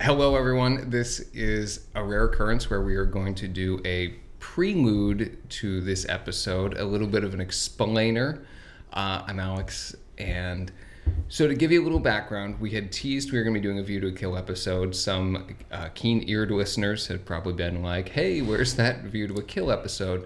Hello, everyone. This is a rare occurrence where we are going to do a prelude to this episode, a little bit of an explainer. I'm Alex, and so to give you a little background, we had teased we were going to be doing a View to a Kill episode. Some keen-eared listeners had probably been like, hey, where's that View to a Kill episode?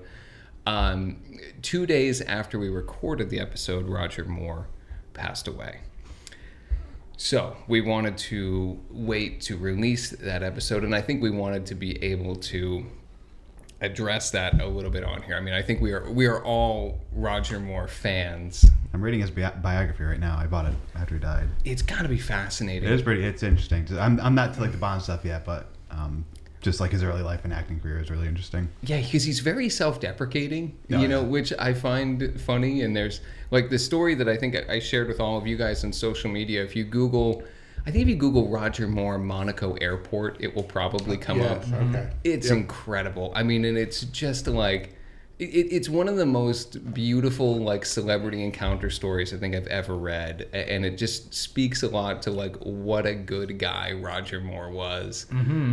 2 days after we recorded the episode, Roger Moore passed away. So we wanted to wait to release that episode, and I think we wanted to be able to address that a little bit on here. I mean, I think we are all Roger Moore fans. I'm reading his biography right now. I bought it after he died. It's got to be fascinating. It's interesting. I'm not to like the Bond stuff yet, but just like his early life and acting career is really interesting. Yeah, because he's very self-deprecating, yeah. Which I find funny. And there's like the story that I think I shared with all of you guys on social media. If you Google Roger Moore Monaco Airport, it will probably come up. Okay. It's incredible. I mean, and it's just like, it's one of the most beautiful like celebrity encounter stories I think I've ever read. And it just speaks a lot to like what a good guy Roger Moore was. Mm-hmm.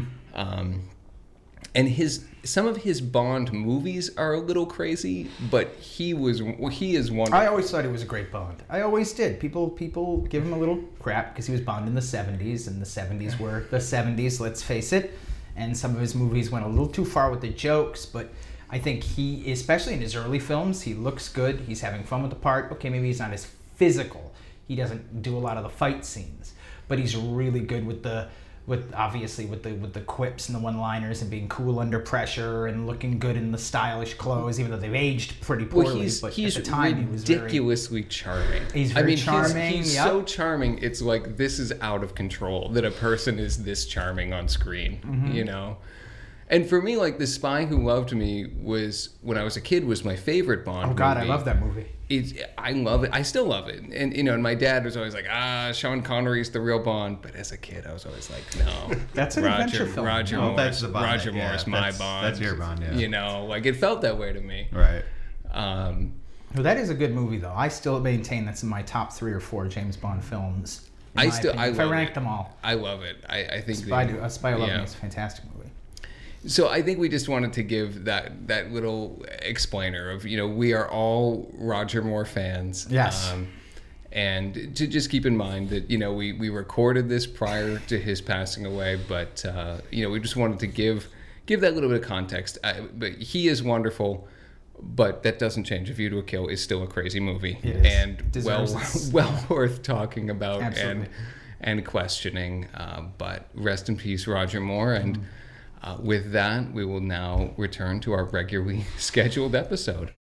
And some of his Bond movies are a little crazy, but he is wonderful. I always thought he was a great Bond. I always did. People give him a little crap because he was Bond in the 70s, and the 70s were the 70s, let's face it. And some of his movies went a little too far with the jokes, but I think he, especially in his early films, he looks good. He's having fun with the part. Okay, maybe he's not as physical. He doesn't do a lot of the fight scenes, but he's really good with the quips and the one-liners and being cool under pressure and looking good in the stylish clothes, even though they've aged pretty poorly. Well, he's at the time he was ridiculously charming. He's very charming. He's so charming. It's like this is out of control that a person is this charming on screen, And for me, like The Spy Who Loved Me was, when I was a kid, was my favorite Bond movie. Oh God, I love that movie. I love it. I still love it. And and my dad was always like, Sean Connery's the real Bond. But as a kid, I was always like, no. That's an adventure film. Roger Moore's my Bond. That's your Bond, yeah. Like it felt that way to me. Right. Well, that is a good movie, though. I still maintain that's in my top 3 or 4 James Bond films. If I ranked them all. I love it. I think Spy Who Loved Me is a fantastic movie. So I think we just wanted to give that little explainer of, we are all Roger Moore fans. Yes. And to just keep in mind that, we recorded this prior to his passing away, but, we just wanted to give that little bit of context. But he is wonderful, but that doesn't change. A View to a Kill is still a crazy movie. It is. And well worth talking about. Absolutely. and questioning. But rest in peace, Roger Moore. And with that, we will now return to our regularly scheduled episode.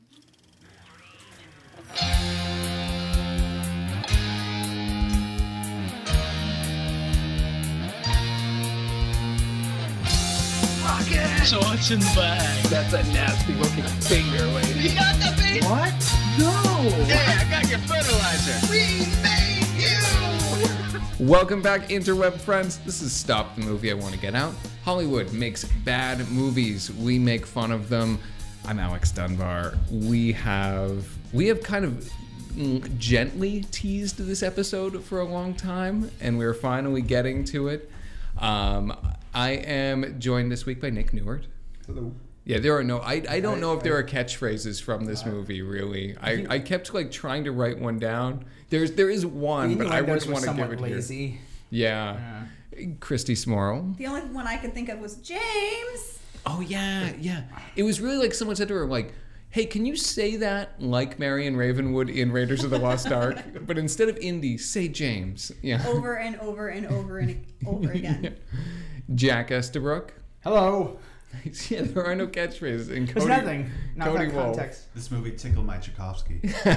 So what's in the bag? That's a nasty looking finger, lady. You got the thing? What? No! Yeah, I got your fertilizer. We made you! Welcome back, interweb friends. This is Stop the Movie I Want to Get Out. Hollywood makes bad movies. We make fun of them. I'm Alex Dunbar. We have kind of gently teased this episode for a long time, and we're finally getting to it. I am joined this week by Nick Newart. Hello. Yeah, there are no. I don't know if there are catchphresses from this movie. Really, I kept like trying to write one down. There is one, but I wouldn't want to give it lazy. here. Yeah. Christy Smorrell. The only one I could think of was James. Oh yeah. It was really like someone said to her like, "Hey, can you say that like Marion Ravenwood in Raiders of the Lost Ark, but instead of Indy, say James." Yeah. Over and over and over and over again. Yeah. Jack Estabrook. Hello. Yeah, there are no catchphrases. And There's nothing. Not Cody that Wolf. context. This movie tickled my Tchaikovsky.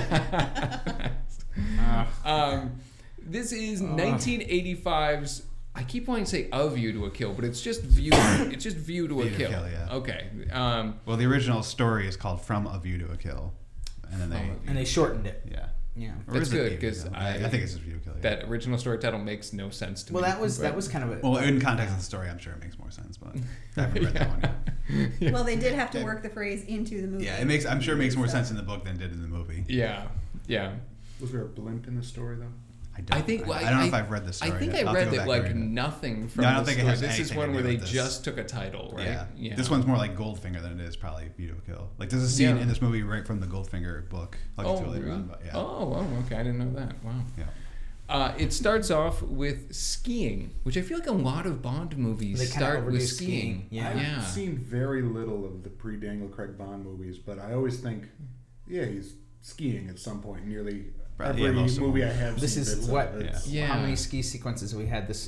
This is 1985's. I keep wanting to say A View to a Kill, but it's just View. It's just View to a Kill. Yeah. Okay. Well, the original story is called From a View to a Kill, and then they shortened it. Yeah. Yeah. Or That's is it good View to because Kill? I think it's just View to Kill. Yeah. That original story title makes no sense to me. Well, that was kind of a. Well, in context of the story, I'm sure it makes more sense, but I haven't read that one yet. Well, they did have to work the phrase into the movie. Yeah, I'm sure it makes more sense in the book than it did in the movie. Yeah. Was there a blimp in the story though? I don't know if I've read this story. I think I'll I have to read go that back like and read it. nothing from No, I don't the think it story. has This is anything one to where do they with this. just took a title, right? Yeah. This one's more like Goldfinger than it is probably View to a Kill. Like there's a scene Yeah. in this movie right from the Goldfinger book. I'll get to it later really? on, but yeah. Oh, okay. I didn't know that. Wow. Yeah. It starts off with skiing, which I feel like a lot of Bond movies They kinda start overdo with skiing. Yeah. I've seen very little of the pre-Daniel Craig Bond movies, but I always think, yeah, he's skiing at some point. Nearly Probably, every yeah, most of movie them. I have This seen is bits what? of. It's- Yeah. How many ski sequences have we had? This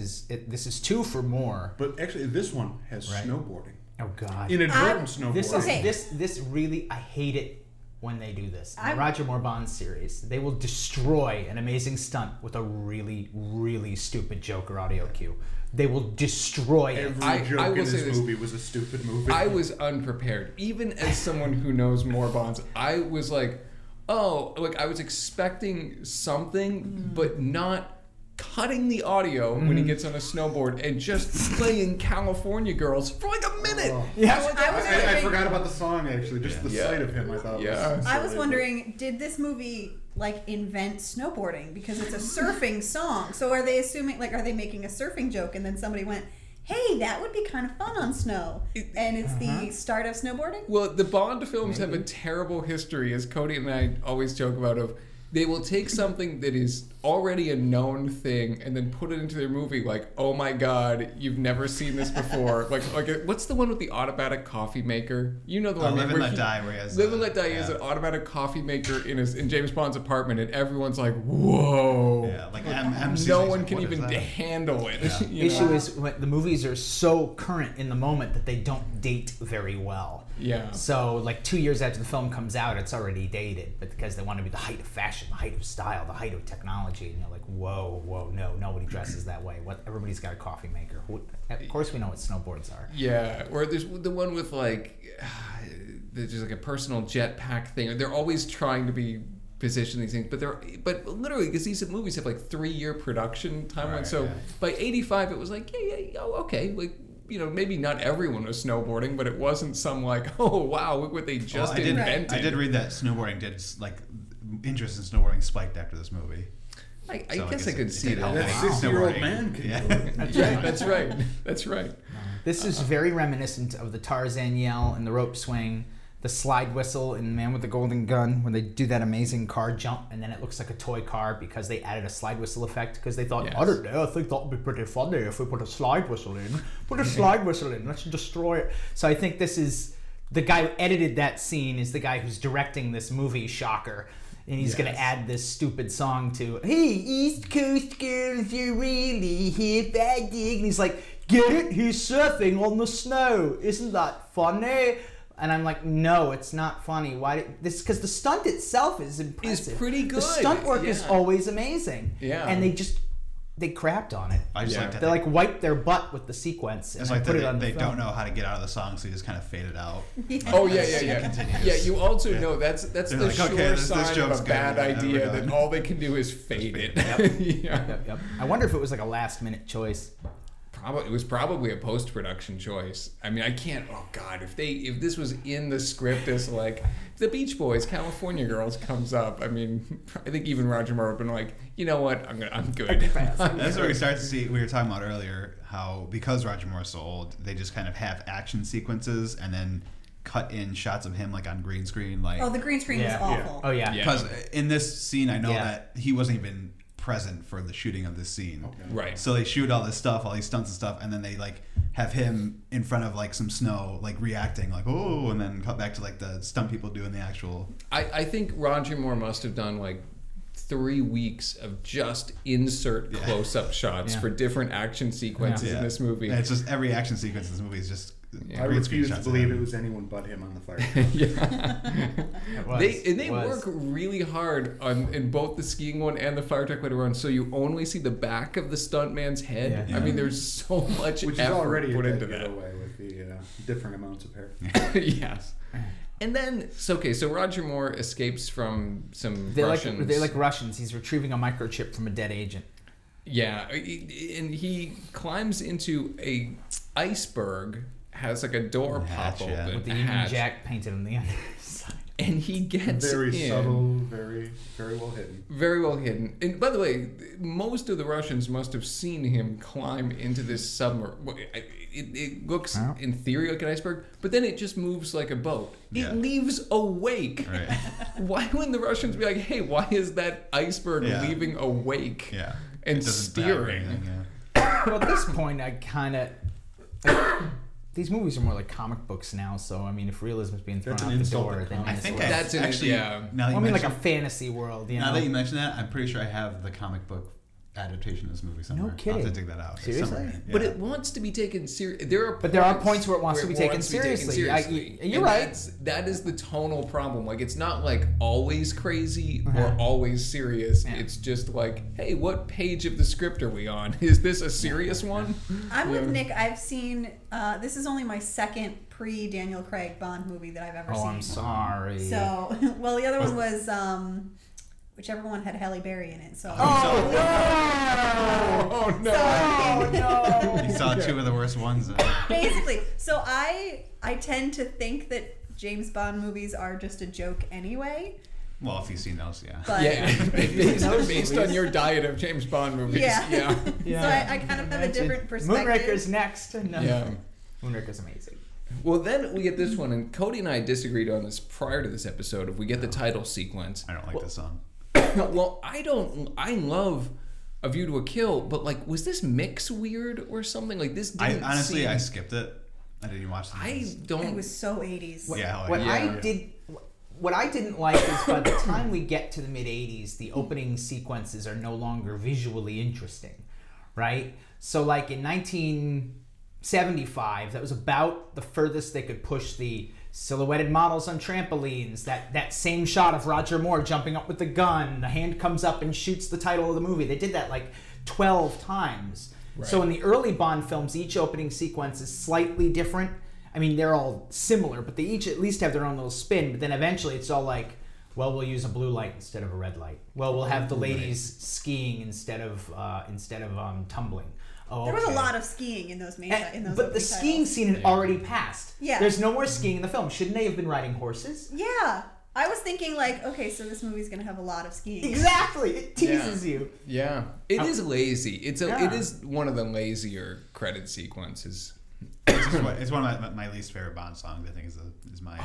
is 2 for more. But actually, this one has Right. snowboarding. Oh God. Inadvertent snowboarding. This is Okay. this really, I hate it when they do this. In the I'm- Roger Moore Bond series, they will destroy an amazing stunt with a really, really stupid Joker audio cue. They will destroy it. Every I joke will in say this this. movie was a stupid movie. I was unprepared. Even as someone who knows more Bonds, I was like, oh, like I was expecting something, but not cutting the audio when he gets on a snowboard and just playing California Girls for like a minute. Oh. Yeah. I was I wondering, forgot about the song actually. Just the Yeah. sight of him, I thought. Yeah. Was I was silly. wondering, did this movie like invent snowboarding because it's a surfing song? So are they assuming, like, are they making a surfing joke and then somebody went, "Hey, that would be kind of fun on snow," and it's the start of snowboarding? Well, the Bond films have a terrible history, as Cody and I always joke about, of they will take something that is already a known thing and then put it into their movie like, oh my god, you've never seen this before. like what's the one with the automatic coffee maker? You know the one Live and where Let he- Die, where he has Live the- and Let Die, he has yeah. an automatic coffee maker in James Bond's apartment, and everyone's like, whoa. Yeah, like MC. No one can even handle it. Yeah. you Issue know? is when the movies are so current in the moment that they don't date very well. Yeah. So, like 2 years after the film comes out, it's already dated, but because they want to be the height of fashion, the height of style, the height of technology, and you're like, whoa, no, nobody dresses that way. What? Everybody's got a coffee maker. Of course, we know what snowboards are. Yeah, or there's the one with like, there's just like a personal jetpack thing. They're always trying to be position these things, but literally because these movies have like 3-year production timeline. Right, So yeah. by '85, it was like, oh, okay, like. You know, maybe not everyone was snowboarding, but it wasn't some like, oh wow, look what they just I did invented. read that snowboarding like interest in snowboarding spiked after this movie. I So guess I it could did see help. that. That Wow. 60-year-old Snowboarding. man can Yeah. do it. Yeah, that's right. That's right. This is very reminiscent of the Tarzan yell and the rope swing, the slide whistle in Man with the Golden Gun, when they do that amazing car jump and then it looks like a toy car because they added a slide whistle effect because they thought, Yes. I don't know, I think that would be pretty funny if we put a slide whistle in. Put a slide whistle in, let's destroy it. So I think this is, the guy who edited that scene is the guy who's directing this movie, Shocker. And he's going to add this stupid song to, hey, East Coast girls, you really hip, I dig. And he's like, get it? He's surfing on the snow. Isn't that funny? And I'm like, no, it's not funny. Why? This because the stunt itself is impressive. pretty The good. stunt work is Yeah. always amazing. Yeah. And they crapped on it. I just Yeah. like that They like wiped their butt with the sequence and it's then like put that it on they the don't film. know how to get out of the song, so you just kind of fade it out. Oh yeah. Continues. Yeah, you also know that's They're the like, sure okay, this sign of joke's a good. bad Yeah, idea we're that done. all they can do is fade it. Yeah. Yep. I wonder if it was like a last minute choice. It was probably a post production choice. I mean, I can't. Oh God, if this was in the script as like the Beach Boys, California Girls comes up. I mean, I think even Roger Moore would have been like, you know what, I'm good. That's where we start to see, we were talking about earlier, how because Roger Moore's so old, they just kind of have action sequences and then cut in shots of him like on green screen. Like, Oh, the green screen Yeah. was awful. Oh yeah. Yeah. because in this scene, I know Yeah. that he wasn't even present for the shooting of this scene. Right. So they shoot all this stuff, all these stunts and stuff, and then they like have him in front of like some snow, like reacting, like oh, and then cut back to like the stunt people doing the actual. I think Roger Moore must have done like 3 weeks of just insert close-up shots Yeah. for different action sequences in this movie. And it's just every action sequence in this movie is just. Yeah. I green screen refuse to shots of believe him. it was anyone but him on the fire. It was. They It was. work really hard in both the skiing one and the fire truck later on, so you only see the back of the stuntman's head. Yeah. I mean, there's so much Which is effort already put a into dead that. giveaway with the different amounts of hair. Yes. And then, so Roger Moore escapes from some They're Russians. like Russians. He's retrieving a microchip from a dead agent. Yeah, and he climbs into a iceberg, has like a door And a pop hatch, yeah. open, With the a Union hatch. Jack painted on the underside. and he gets Very in. subtle, very, very well hidden. Very well hidden. And by the way, most of the Russians must have seen him climb into this submarine. It looks, in theory, like an iceberg, but then it just moves like a boat. Yeah. It leaves a wake. Right. Why wouldn't the Russians be like, hey, why is that iceberg Yeah. leaving a wake Yeah. and It doesn't dive or steering? anything, yeah. Well, at this point, I kind of. These movies are more like comic books now, so I mean, if realism is being thrown That's an out the insult door, to then comics. I think it's- That's an- actually, yeah. now that Well, you I mean, like a mention- fantasy world, you know. now that you mention that, I'm pretty sure I have the comic book adaptation of this movie somewhere. I'll kidding. have to dig that out. It's Seriously? somewhere. But Yeah. it wants to be taken seriously. But there are points where it wants to be taken seriously. You're And right. That is the tonal problem. Like, it's not like always crazy or always serious. Yeah. It's just like, hey, what page of the script are we on? Is this a serious one? I'm with Nick. I've seen. This is only my second pre-Daniel Craig Bond movie that I've ever Oh, seen. I'm sorry. So, well, the other one was whichever one had Halle Berry in it. So. Oh no! Oh, no. You saw two of the worst ones. Basically, so I tend to think that James Bond movies are just a joke anyway. Well, if you've seen those, yeah. But Yeah, based on your diet of James Bond movies. Yeah. Yeah. So I kind of have a different perspective. Moonraker's next. No. Yeah. Moonraker's amazing. Well, then we get this one, and Cody and I disagreed on this prior to this episode. If we get the title sequence, I don't like this song. well, I don't. I love A View to a Kill, but like, was this mix weird or something? Like this I didn't. honestly, seem, I skipped it. I didn't even watch the I movies. don't. It was so 80s. Yeah, What Yeah. What I didn't like is by the time we get to the mid 80s, the opening sequences are no longer visually interesting, right? So like in 1975, that was about the furthest they could push the silhouetted models on trampolines, that same shot of Roger Moore jumping up with the gun, the hand comes up and shoots the title of the movie. They did that like 12 times. So in the early Bond films, each opening sequence is slightly different. I mean, they're all similar, but they each at least have their own little spin. But then eventually it's all like, well, we'll use a blue light instead of a red light. Well, we'll have the ladies skiing instead of tumbling. Oh, There was a okay. lot of skiing in those And- those but the opening skiing titles. scene had already passed. Yeah. There's no more skiing in the film. Shouldn't they have been riding horses? Yeah. I was thinking like, okay, so this movie's gonna have a lot of skiing. Exactly. It teases you. Yeah, it is lazy. It Yeah. is one of the lazier credit sequences. It's one of my least favorite Bond songs. I think is my.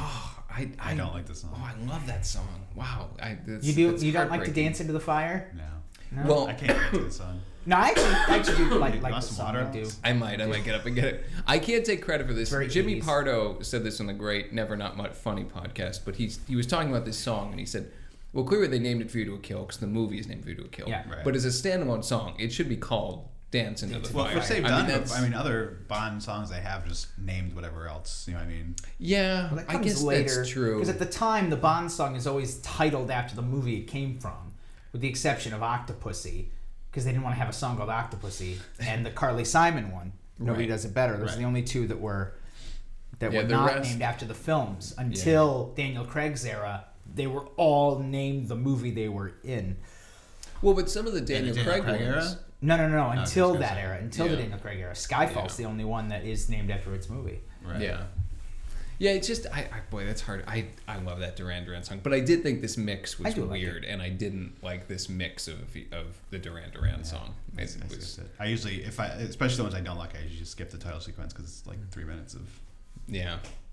I don't like this song. Oh, I love that song. Wow, that's You do. that's You don't like to heartbreaking. dance into the fire? No, No. Well, I can't get to this song. No, I actually do like You the want some song. water, I do. Alex? I might get up and get it. I can't take credit for this. Very Jimmy 80s. Pardo said this on the great Never Not Much Funny podcast, but he was talking about this song and he said, well, clearly they named it View to a Kill because the movie is named View to a Kill. Yeah. Right. But as a standalone song, it should be called Dance into the Well, Fire. which they've I done. mean, that's, I mean, other Bond songs they have just named whatever else. You know what I mean? yeah, Well, that I comes guess later. that's true. Because at the time, the Bond song is always titled after the movie it came from, with the exception of Octopussy, because they didn't want to have a song called Octopussy, and the Carly Simon one. Nobody Right. does it better. Those are Right. the only two that were Yeah, were the not rest- named after the films until Daniel Craig's era. They were all named the movie they were in. Well, but some of the Daniel Daniel Craig Craig ones. era? No. I Until was gonna that say. era, until the Yeah. Daniel Craig era. Skyfall's Yeah. the only one that is named after its movie. Right. Yeah. Yeah, it's just boy, that's hard. I love that Duran Duran song, but I did think this mix was I do like weird, and I didn't like this mix of the Duran Duran song. I It skipped was, it. I usually, especially the ones I don't like, I usually just skip the title sequence because it's like 3 minutes of. yeah.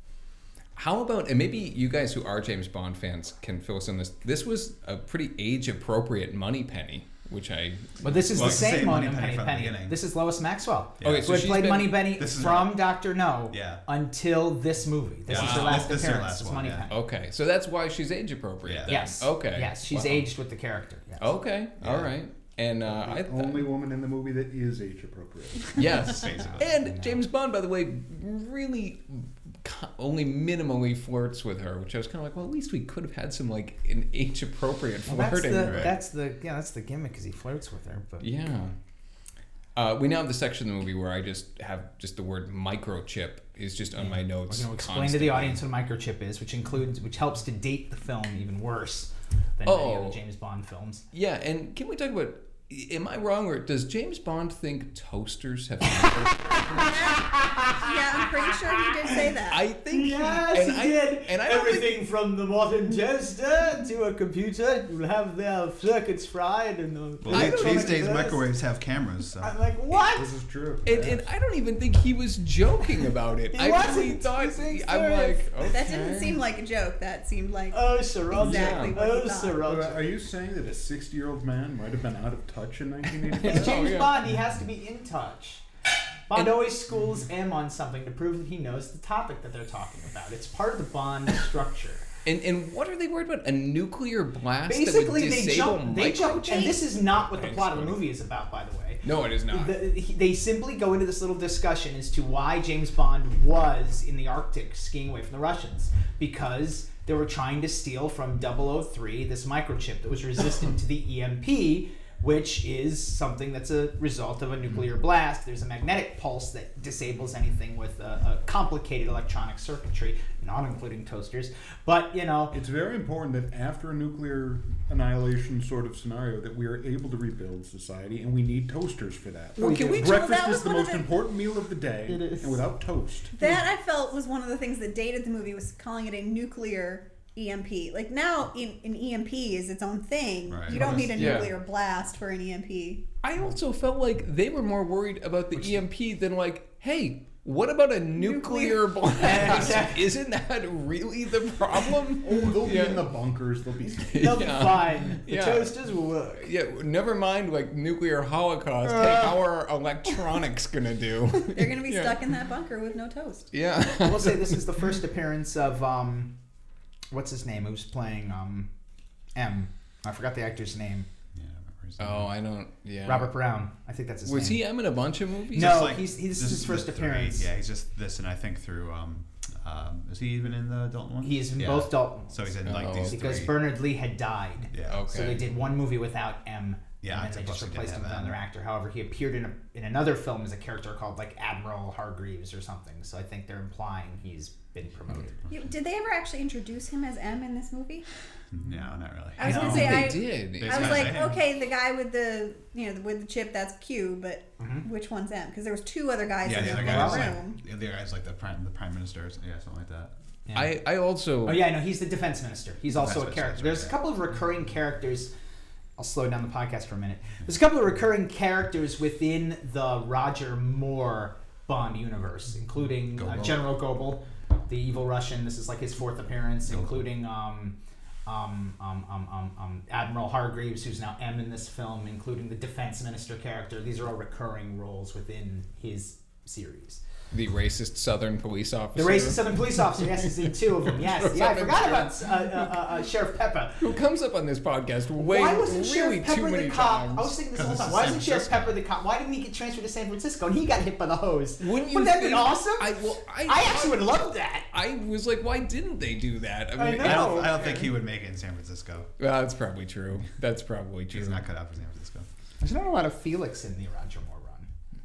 How about, and maybe you guys who are James Bond fans can fill us in this. This was a pretty age-appropriate Moneypenny, which I. But this is Well, the it's the same same Moneypenny Moneypenny from the Penny. beginning. This is Lois Maxwell. Yeah. Okay, Who so had she's played been- Moneypenny This is from her- Dr. No Yeah. until this movie. This Yeah. is her last This is her appearance last as one, Moneypenny. yeah. Okay, so that's why she's age-appropriate. Yeah. then. Yes. Okay. Yes, she's Wow. aged with the character. Yes. Okay. All Yeah. right. And I Only woman in the movie that is age appropriate. yes. Basically. And James Bond, by the way, really only minimally flirts with her, which I was kind of like, well, at least we could have had some like an age-appropriate Well, that's flirting. the that's the gimmick, because he flirts with her. But Yeah. We now have the section of the movie where I just have just the word microchip is just on my notes. we're going to explain to constantly. the audience what a microchip is, which helps to date the film even worse than any Oh. other James Bond films. Yeah, and can we talk about Am I wrong, or does James Bond think toasters have fingers? Yeah, I'm pretty sure he did say that. I think Yes, and he I, did. And I don't think, Everything from the modern toaster to a computer will have their circuits fried and the Well, these days microwaves have cameras. So. I'm like, what? This is true. and I don't even think he was joking about it. He I really wasn't. thought He was I'm serious. like, okay. That didn't seem like a joke. That seemed like Oh, Sir Roger. exactly what Oh, he thought. Sir Roger. Are you saying that a 60-year-old man might have been out of touch in It's 1985? James yeah. Bond. He has to be in touch. Bond always schools M on something to prove that he knows the topic that they're talking about. It's part of the Bond structure. And what are they worried about? A nuclear blast Basically, that would they disable jump, and this is not what the Thanks, plot of the buddy. movie is about, by the way. No, it is not. They simply go into this little discussion as to why James Bond was in the Arctic skiing away from the Russians. Because they were trying to steal from 003 this microchip that was resistant to the EMP, which is something that's a result of a nuclear blast. There's a magnetic pulse that disables anything with a complicated electronic circuitry, not including toasters. But, you know, It's very important that after a nuclear annihilation sort of scenario that we are able to rebuild society, and we need toasters for that. Well, can we Breakfast that is was the one of most the- important meal of the day, It is. and without toast. That I felt was one of the things that dated the movie, was calling it a nuclear EMP. Like now, an EMP is its own thing. Right. You don't need a Yeah. nuclear blast for an E EMP. I also felt like they were more worried about the EMP than like, hey, what about a nuclear blast? exactly. Isn't that really the problem? Oh, they'll Yeah. be in the bunkers. They'll be. they'll be Yeah. fine. The Yeah. toasters will work. Yeah, never mind like nuclear holocaust. Hey, how are electronics gonna do? They're gonna be Yeah. stuck in that bunker with no toast. Yeah. I will say this is the first appearance of what's his name? Who's playing M? I forgot the actor's name. Yeah, I remember his Oh, name. I don't. Yeah. Robert Brown. I think that's his Was name. he M in a bunch of movies? No. Just this is this his first the three. appearance. Yeah, he's just this, and I think through. Is he even in the Dalton one? He is in Yeah. both Dalton. So he's in like Oh. these Because three. Bernard Lee had died. Yeah. Okay. So they did one movie without M. Yeah, and then they just Octopussy replaced didn't him with have another M. actor. However, he appeared in another film as a character called like Admiral Hargreaves or something. So I think they're implying he's been promoted. Did they ever actually introduce him as M in this movie? No, not really. I was I gonna don't say think I they did. They I was Yeah, like, they have. okay, the guy with the with the chip, that's Q, but which one's M? Because there was two other guys Yeah, in the the other room. guy's like the other guy's like the prime minister, yeah, something like that. Yeah. I also. Oh yeah, no, he's the defense minister. He's also a Defense character. minister, There's a yeah. couple of recurring characters. I'll slow down the podcast for a minute. There's a couple of recurring characters within the Roger Moore Bond universe, including Gobel. General Gobel, the evil Russian. This is like his fourth appearance, including Admiral Hargreaves, who's now M in this film, including the defense minister character. These are all recurring roles within his series. The racist Southern police officer. The racist Southern police officer, yes, he's in two of them. Yes, yeah, I forgot about Sheriff Pepper. Who comes up on this podcast way, Why wasn't really Sheriff too Pepper many the cop? times. I was thinking this the whole Because time. it's Why San isn't Sheriff Francisco. Pepper the cop? Why didn't he get transferred to San Francisco and he got hit by the hose? Wouldn't you Wouldn't that have been think- awesome? I actually would love that. I was like, why didn't they do that? I know. I don't think he would make it in San Francisco. Well, that's probably true. That's probably true. He's not cut out for San Francisco. There's not a lot of Felix in the Roger Moore run.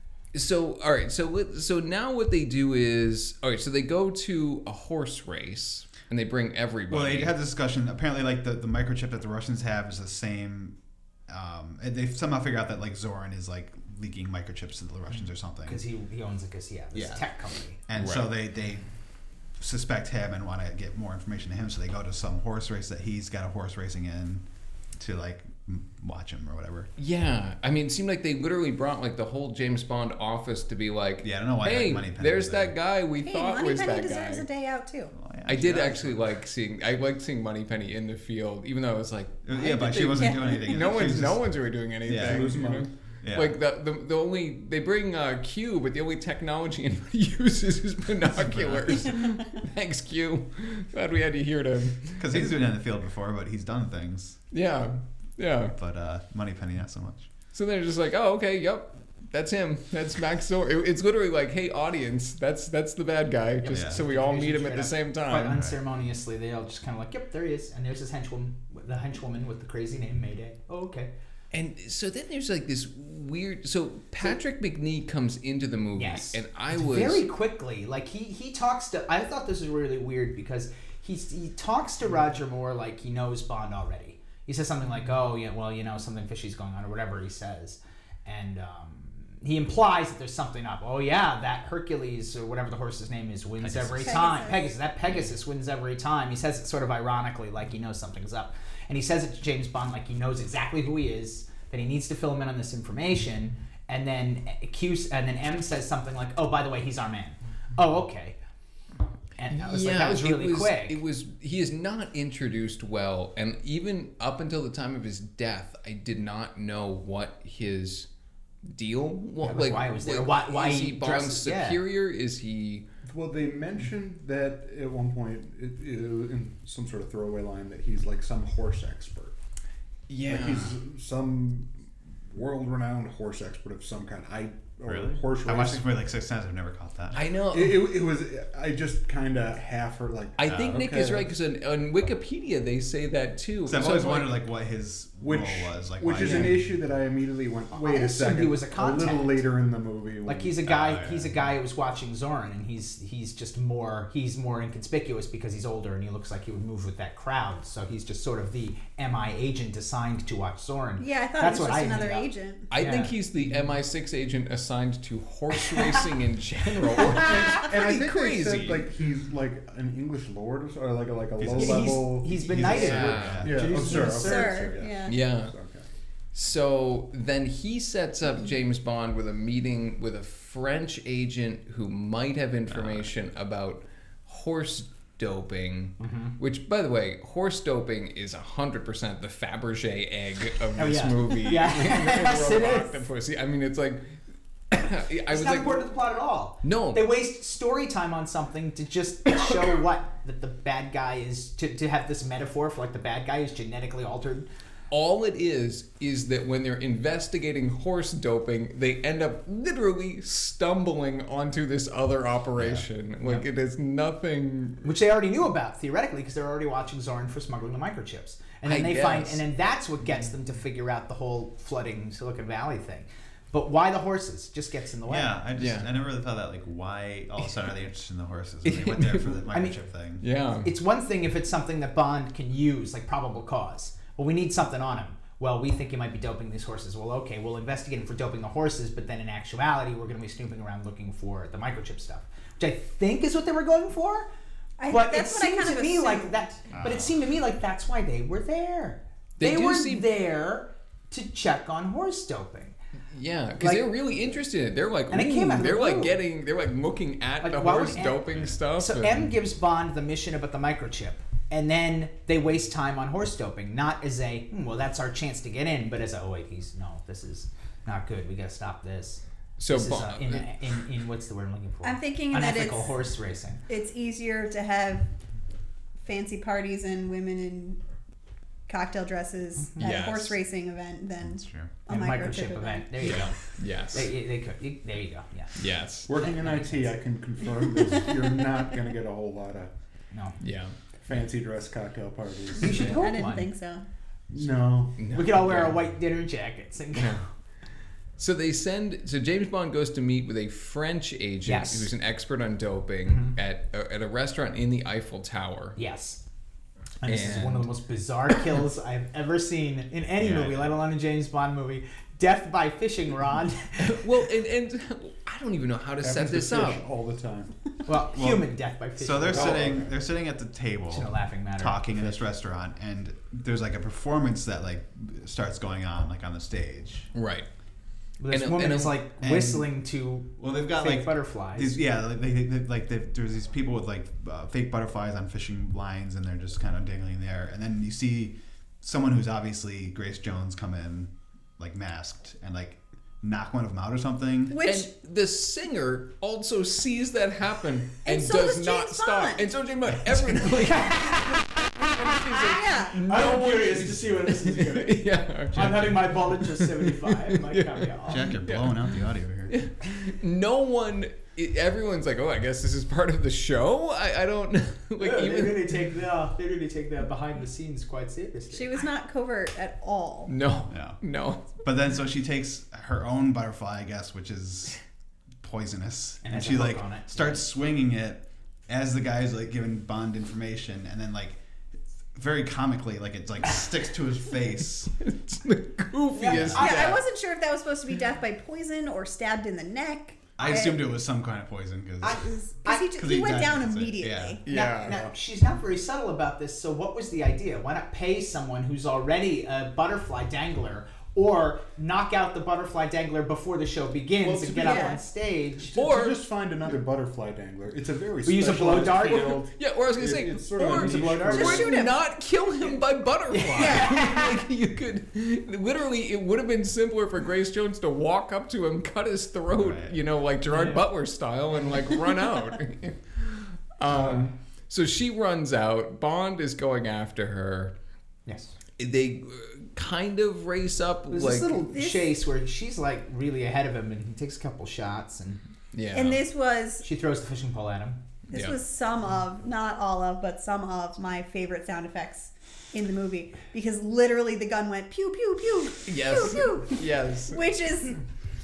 So, all right. So now what they do is, all right. So they go to a horse race and they bring everybody. Well, they had this discussion. Apparently, like the microchip that the Russians have is the same. And they somehow figure out that like Zoran is like leaking microchips to the Russians or something. Because he owns it, this Yeah. tech company. And so they suspect him and want to get more information to him. So they go to some horse race that he's got a horse racing in to like watch him or whatever. Yeah, I mean, it seemed like they literally brought like the whole James Bond office to be like, Yeah, I don't know why, like, Hey, Moneypenny there's was that there. guy we Hey, thought was Moneypenny that deserves guy. a day out too. Well, yeah, I did sure. actually like seeing. I liked seeing Moneypenny in the field, even though it was like, Yeah, but she wasn't doing anything. no She was one's just- no one's really doing anything. Yeah. you know? Yeah. Like the only they bring Q, but the only technology anybody uses is binoculars. Thanks, Q. Glad we had to hear him. Because he's been in the field before, but he's done things. Yeah, yeah. But Moneypenny, not so much. So they're just like, oh, okay, yep, that's him. That's Max Zor. It's literally like, hey, audience, that's the bad guy. Just Yeah. so we all meet him at the Straight same up. Quite time. unceremoniously, they all just kind of like, yep, there he is. And there's his henchwoman, the henchwoman with the crazy name, Mayday. Oh, okay. And so then there's like this weird. So Patrick McNee comes into the movie, Yes. and I It's was very quickly. Like he talks to. I thought this was really weird because he talks to Roger Moore like he knows Bond already. he says something like, "Oh, yeah, well, something fishy's going on," or whatever he says, and he implies that there's something up. Oh yeah, that Hercules or whatever the horse's name is wins every time. Pegasus. That Pegasus wins every time. He says it sort of ironically, like he knows something's up, and he says it to James Bond like he knows exactly who he is, that he needs to fill him in on this information, and then M says something like, "Oh, by the way, he's our man." Oh, okay. And I was like, that was really quick. He is not introduced well, and even up until the time of his death, I did not know what his deal was. Yeah, why was there? Why is he Bond's superior? Is he? Well, they mentioned that at one point in some sort of throwaway line that he's like some horse expert. Yeah, like he's some world-renowned horse expert of some kind. Really? Horse racing. I watched this movie like 6 times. I've never caught that. I know. It was. I just kind of half heard like. I think Nick is right because on Wikipedia they say that too. So I've always wondered like what his role was, like which is an issue that I immediately went. Wait a second. He was a contact. little later in the movie. Like he's a guy. He's a guy who was watching Zorin, and he's just more. He's more inconspicuous because he's older and he looks like he would move with that crowd. So he's just sort of the MI agent assigned to watch Zorin. Yeah, I thought it was just another agent. I think he's the MI6 agent assigned to horse racing in general. And I think crazy. they said like he's like an English lord or like a low level. He's been knighted. Sir. Yeah. Yeah. Okay. So then he sets up James Bond with a meeting with a French agent who might have information about horse doping, which, by the way, horse doping is 100% the Fabergé egg of this movie. Yeah. Yes, it is. Octopus. I mean, it's like... It's not important to the plot at all. No. They waste story time on something to just show that the bad guy is... To have this metaphor for like the bad guy is genetically altered. All it is that when they're investigating horse doping, they end up literally stumbling onto this other operation. Yeah. Like, it is nothing... Which they already knew about, theoretically, because they're already watching Zorin for smuggling the microchips. And then and then that's what gets them to figure out the whole flooding Silicon Valley thing. But why the horses just gets in the way. Yeah, I never really thought that, like, why all of a sudden are they interested in the horses when they went there for the microchip thing? Yeah. It's one thing if it's something that Bond can use, like probable cause. Well, we need something on him. Well, we think he might be doping these horses. Well, okay, we'll investigate him for doping the horses, but then in actuality, we're going to be snooping around looking for the microchip stuff, which I think is what they were going for. But it seemed to me like that. But it seemed to me like that's why they were there. They were there to check on horse doping. Yeah, because they're really interested in it. They're like, and it came out of the blue. They're like looking at the horse doping stuff. So M gives Bond the mission about the microchip. And then they waste time on horse doping, not as a, well, that's our chance to get in, but as a, oh wait, this is not good. We got to stop this. So this is in what's the word I'm looking for? I'm thinking unethical that it's horse racing. It's easier to have fancy parties and women in cocktail dresses at a horse racing event than a microchip event. There you go. Yes. They could. There you go. Yeah. Yes. Working in IT, I can confirm this. You're not going to get a whole lot of fancy dress cocktail parties. You should hold I didn't one. think so. No. We could all wear our white dinner jackets and go. So James Bond goes to meet with a French agent who's an expert on doping at a restaurant in the Eiffel Tower. Yes. And this is one of the most bizarre kills I've ever seen in any movie, let alone a James Bond movie. Death by fishing rod. Well, and I don't even know how to set this up. All the time. Well, human death by fishing. So they're sitting at the table, it's no laughing matter. Talking in this restaurant, and there's like a performance that like starts going on like on the stage. Right. This woman is like whistling to they've got fake like butterflies. There's these people with like fake butterflies on fishing lines, and they're just kind of dangling there. And then you see someone who's obviously Grace Jones come in, like masked, and like knock one of them out or something. And the singer also sees that happen and so does not stop. Bond. And so James Bond, everybody. I'm curious to see what this is going to be. I'm having my Bollinger 75. My Jack, you're blowing out the audio here. Everyone's like, oh, I guess this is part of the show. I don't like. They really take the behind the scenes quite seriously. She was not covert at all. No. But then so she takes her own butterfly, I guess, which is poisonous, and she like starts swinging it as the guy's like giving Bond information, and then like very comically, like it like sticks to his face. It's the goofiest. Yeah, I wasn't sure if that was supposed to be death by poison or stabbed in the neck. I assumed it was some kind of poison because Because he went died down because of it. immediately. Yeah. Now, she's not very subtle about this, so what was the idea? Why not pay someone who's already a butterfly dangler, or knock out the butterfly dangler before the show begins Well, to and be- get up Yeah. on stage? Or- to just find another butterfly dangler. It's a very We use a blow specialized dart? field. Yeah, or I was gonna say, It's sort of or a use a niche blow dart? field. Just shoot him. not kill him by butterfly. Like you could literally, it would have been simpler for Grace Jones to walk up to him, cut his throat, Right. you know, like Gerard Butler style, and like run out. So she runs out. Bond is going after her. Yes. They kind of race up, There's like this little chase where she's like really ahead of him, and he takes a couple shots, and yeah. And this was she throws the fishing pole at him. This Yeah. was some of, not all of, but some of my favorite sound effects in the movie because literally the gun went pew pew pew Yes. pew pew, Yes. which is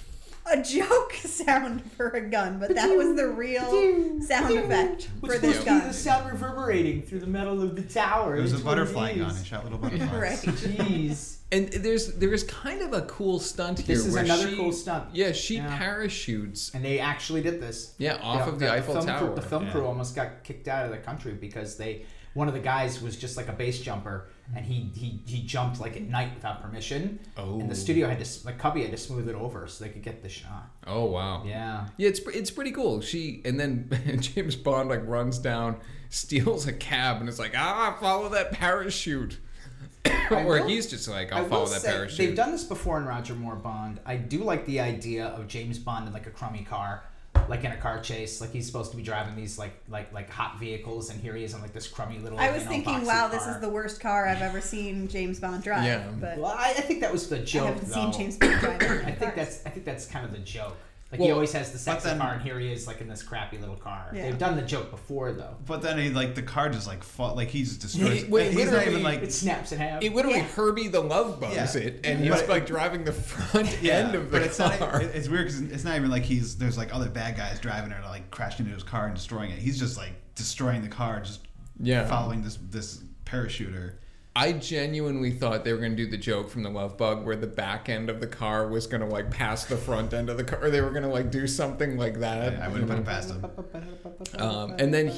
a joke sound for a gun, but that was the real sound effect for Which this supposed to be gun. the sound reverberating through the metal of the tower. it was a That's what it butterfly is. gun. It shot little butterflies. Right. Jeez. And there is kind of a cool stunt here. This is where another she- cool stunt. Yeah, she Yeah. parachutes. And they actually did this. Yeah, off of the Eiffel film Tower. Crew, the film Yeah. crew almost got kicked out of the country because one of the guys was just like a base jumper, and he jumped like at night without permission. Oh. And the studio had to, like Cubby had to smooth it over so they could get the shot. Oh wow. Yeah. Yeah, it's pretty cool. And then James Bond like runs down, steals a cab, and it's like, follow that parachute. Or will- he's just like, I I'll will follow that say, parachute. they've done this before in Roger Moore Bond. I do like the idea of James Bond in like a crummy car, like in a car chase. Like he's supposed to be driving these like hot vehicles, and here he is in like this crummy little. I was you know, thinking, boxy wow, this car. is the worst car I've ever seen James Bond drive. Yeah. But Well, I think that was the I joke. haven't seen though. James Bond drive. I think that's kind of the joke. Like Well, he always has the sexy then- car, and here he is like in this crappy little car. Yeah. They've done the joke before though. But then he the car just like fought, like he's destroyed. Wait, he's not literally, even like It snaps in half. it literally Yeah. Herbie the Love Bugs Yeah. it, and But he's it- like driving the front end of the but it's car. not. It's weird because it's not even like there's like other bad guys driving it or like crashing into his car and destroying it. He's just like destroying the car, just Yeah. following this parachuter. I genuinely thought they were going to do the joke from the Love Bug where the back end of the car was going to like pass the front end of the car. Or they were going to like do something like that. I would have put it past him. And then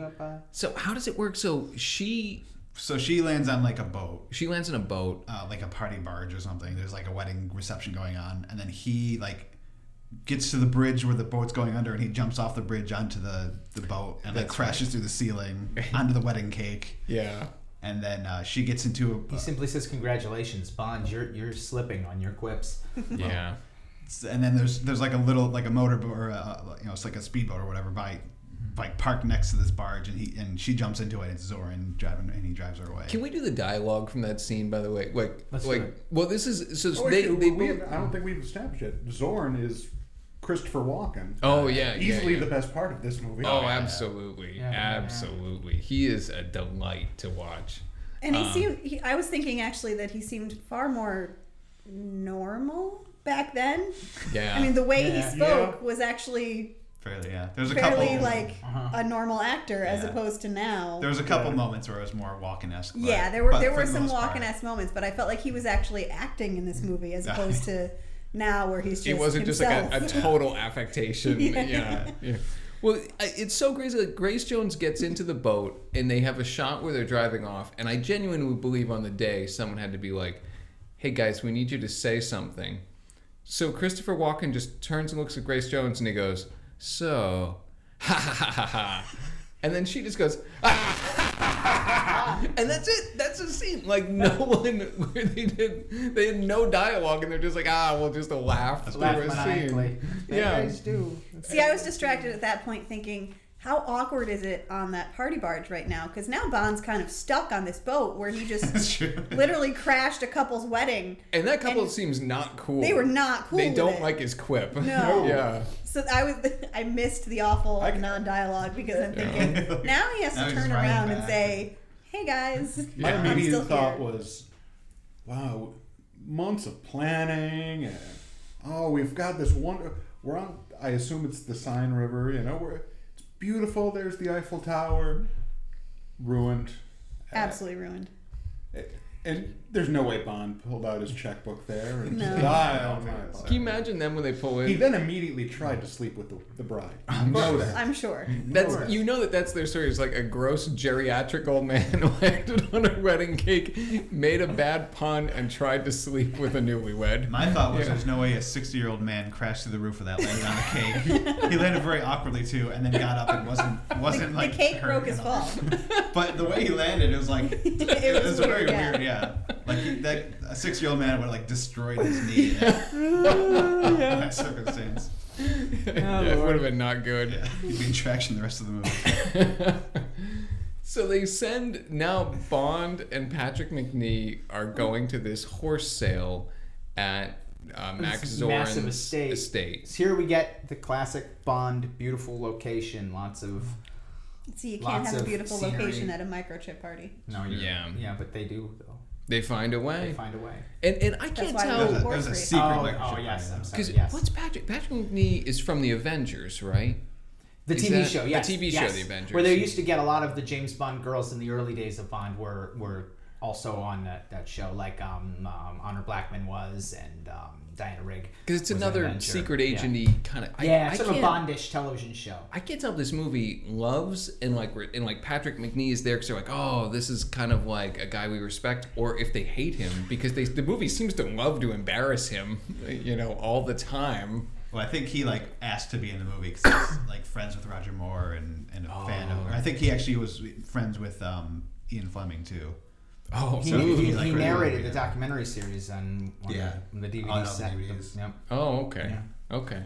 so how does it work? So she So she lands on like a boat, lands in a boat. like a party barge or something. There's like a wedding reception going on, and then he like gets to the bridge where the boat's going under, and he jumps off the bridge onto the boat and like That's crashes through the ceiling onto the wedding cake. Yeah. And then she gets into He a, simply says, "Congratulations, Bond. You're slipping on your quips." Yeah. and then there's like a little like a motorboat or it's like a speedboat or whatever like parked next to this barge, and she jumps into it. It's Zoran driving, and he drives her away. Can we do the dialogue from that scene, by the way? Let's do like, it. well, this is so Oh, they actually, both. I don't think we've established it. Zorn is Christopher Walken. Oh yeah, Easily yeah. the best part of this movie. Oh, absolutely, Yeah. absolutely. He is a delight to watch. And I was thinking actually that he seemed far more normal back then. Yeah. I mean, the way he Yeah. spoke was actually Fairly, yeah. There's a fairly couple like a normal actor as Yeah. opposed to now. There was a couple moments where it was more Walken-esque. Yeah, but- there were but there for were the some most part- Walken-esque moments, but I felt like he was actually acting in this movie as opposed to now where he's just it wasn't himself. just like a total affectation. Yeah. Yeah. Well, it's so crazy that Grace Jones gets into the boat and they have a shot where they're driving off, and I genuinely believe on the day someone had to be like, "Hey guys, we need you to say something." So Christopher Walken just turns and looks at Grace Jones and he goes, "So, ha ha ha ha ha," and then she just goes, and that's it. That's the scene. Like no one, where they had no dialogue, and they're just like, we'll just laugh through Laugh a maniacally. scene. They Yeah. always do. See, I was distracted at that point thinking, how awkward is it on that party barge right now? Because now Bond's kind of stuck on this boat where he That's just true. literally crashed a couple's wedding. And that couple And seems not cool. They were not cool They with don't it. like his quip. No. Yeah. So I missed the awful non-dialogue because I'm thinking, now he has Now to he's turn running around and back. say, hey guys, My I'm immediate still thought here. was, wow, months of planning, and we've got this wonder. We're on. I assume it's the Seine River. It's beautiful. There's the Eiffel Tower, ruined, Absolutely ruined. And there's no way Bond pulled out his checkbook there. And No. said, "Ah, oh, my Can you imagine them when they pull in? He then immediately tried to sleep with the bride. You know that. I'm sure. That's that's their story. It's like a gross geriatric old man landed on a wedding cake, made a bad pun, and tried to sleep with a newlywed. My thought was Yeah. there's no way a 60-year-old man crashed through the roof of that, landed on a cake. He landed very awkwardly too, and then got up and wasn't The like cake hurt broke his at all. fall. But the way he landed, it was like it was very yeah. weird. Yeah, like that a 6-year-old man would have like destroyed his knee in that circumstance. Yeah, it would have been not good. Yeah, he'd be in traction the rest of the movie. So they send now Bond and Patrick McNee are going to this horse sale at Max This Zorin's massive estate. So here we get the classic Bond, beautiful location, lots of So you can't Lots have a of beautiful scenery. location at a microchip party. Yeah. but they do though. They find a They way, find a way. and I can't why tell. we- There's a secret Oh, microchip yes, party, I'm though. sorry. Because Yes. what's Patrick McNee is from the Avengers, right? The Is TV that- show, the yes. TV show, yes. The Avengers. Where they used to get a lot of the James Bond girls in the early days of Bond were also on that show, like Honor Blackman was, and Diana Rigg. Because it's was an another Avenger. secret Yeah. agent-y kind of. Yeah, it's sort of a Bondish television show. I can't tell if this movie loves and like Patrick McNee is there because they're like, oh, this is kind of like a guy we respect, or if they hate him because the movie seems to love to embarrass him, all the time. Well, I think he like asked to be in the movie because he's like friends with Roger Moore and a fan of. I think he actually was friends with Ian Fleming too. Oh, He, So he, he, he like, really narrated loved the it. documentary series on Yeah. the DVD On all the set. DVDs. Yep. oh, okay, okay.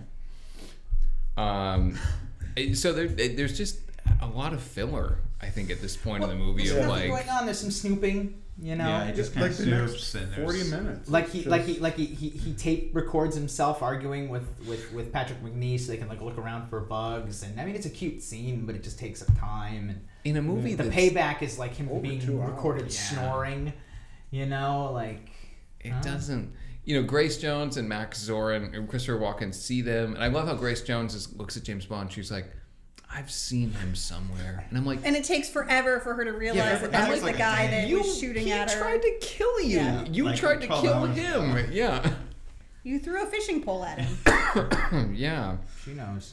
So there's just a lot of filler, I think, at this point in the movie There's of nothing like. going on. There's some snooping, Yeah, he just kind Like of the snoops next and 40 minutes. Like It's he tape records himself arguing with Patrick McNee so they can like look around for bugs, and I mean it's a cute scene, but it just takes up time, and In a movie the that's, payback is like him Over 2 being hours. recorded Yeah. snoring, like it doesn't. Grace Jones and Max Zorin and Christopher Walken see them, and I love how Grace Jones looks at James Bond. She's like, "I've seen him somewhere," and I'm like, And it takes forever for her to realize Yeah, that that that was was like the a guy day. that "You was shooting he at her. tried to kill you. Yeah. You Like tried to 12 kill hours him. ago. Yeah, You threw a fishing pole at him. yeah." she knows.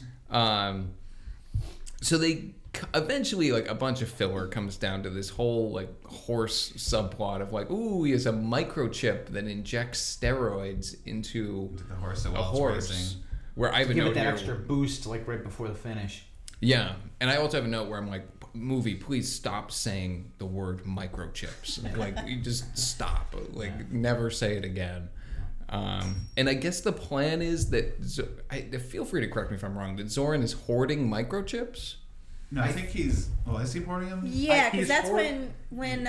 So they eventually, like, a bunch of filler comes down to this whole like horse subplot of like, ooh, he has a microchip that injects steroids into the horse that a while it's horse. racing. Where I have a Give note it that here. extra boost like right before the finish. Yeah, and I also have a note where I'm like, movie, please stop saying the word microchips. Like, you just stop. Like, never say it again. And I guess the plan is that feel free to correct me if I'm wrong. That Zorin is hoarding microchips. No, I think he's. Oh, is he porting him? Yeah, because he's that's for- when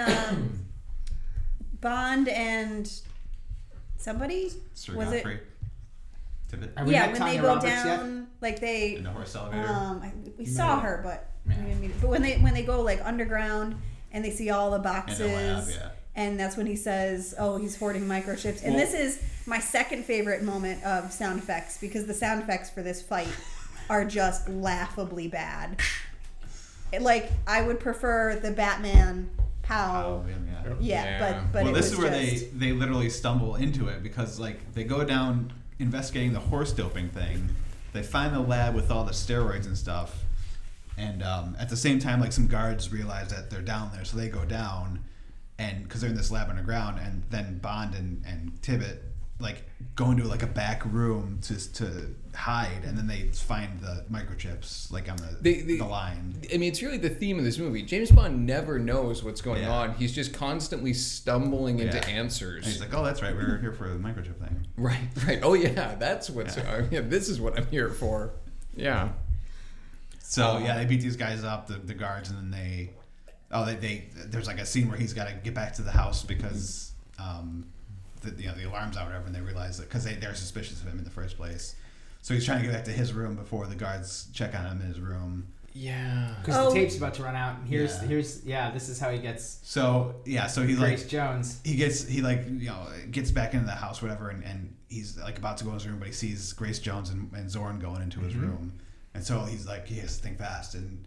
Bond and somebody Sir was it? Godfrey. Tippett. Have we Yeah, met when Tanya they go Roberts yet? down, like they In the horse elevator. we saw her, but we didn't meet her. But when they go like underground and they see all the boxes, In the lab, yeah. and that's when he says, "Oh, he's hoarding microchips." And this is my second favorite moment of sound effects because the sound effects for this fight are just laughably bad. Like I would prefer the Batman pow. Oh, yeah. Yeah, but Well, it this was is where just, they literally stumble into it because like they go down investigating the horse doping thing. They find the lab with all the steroids and stuff, and at the same time, like some guards realize that they're down there, so they go down, and because they're in this lab underground, and then Bond and Tippett like go into like a back room to hide, and then they find the microchips like on the line. I mean, it's really the theme of this movie. James Bond never knows what's going Yeah. on. He's just constantly stumbling into Yeah. answers. And he's like, "Oh, that's right. We were here for the microchip thing." Right. Oh, yeah. That's what's. Yeah. Yeah, this is what I'm here for. Yeah. So yeah, they beat these guys up, the guards, and then they there's like a scene where he's got to get back to the house because the alarm's out or whatever, and they realize that because they're suspicious of him in the first place. So he's trying to get back to his room before the guards check on him in his room. Yeah. Because Oh. the tape's about to run out. And here's Yeah. this is how he gets So yeah, so he's Grace like Jones. he gets back into the house, whatever, and he's like about to go in his room, but he sees Grace Jones and Zorin going into his room, and so he's like he has to think fast, and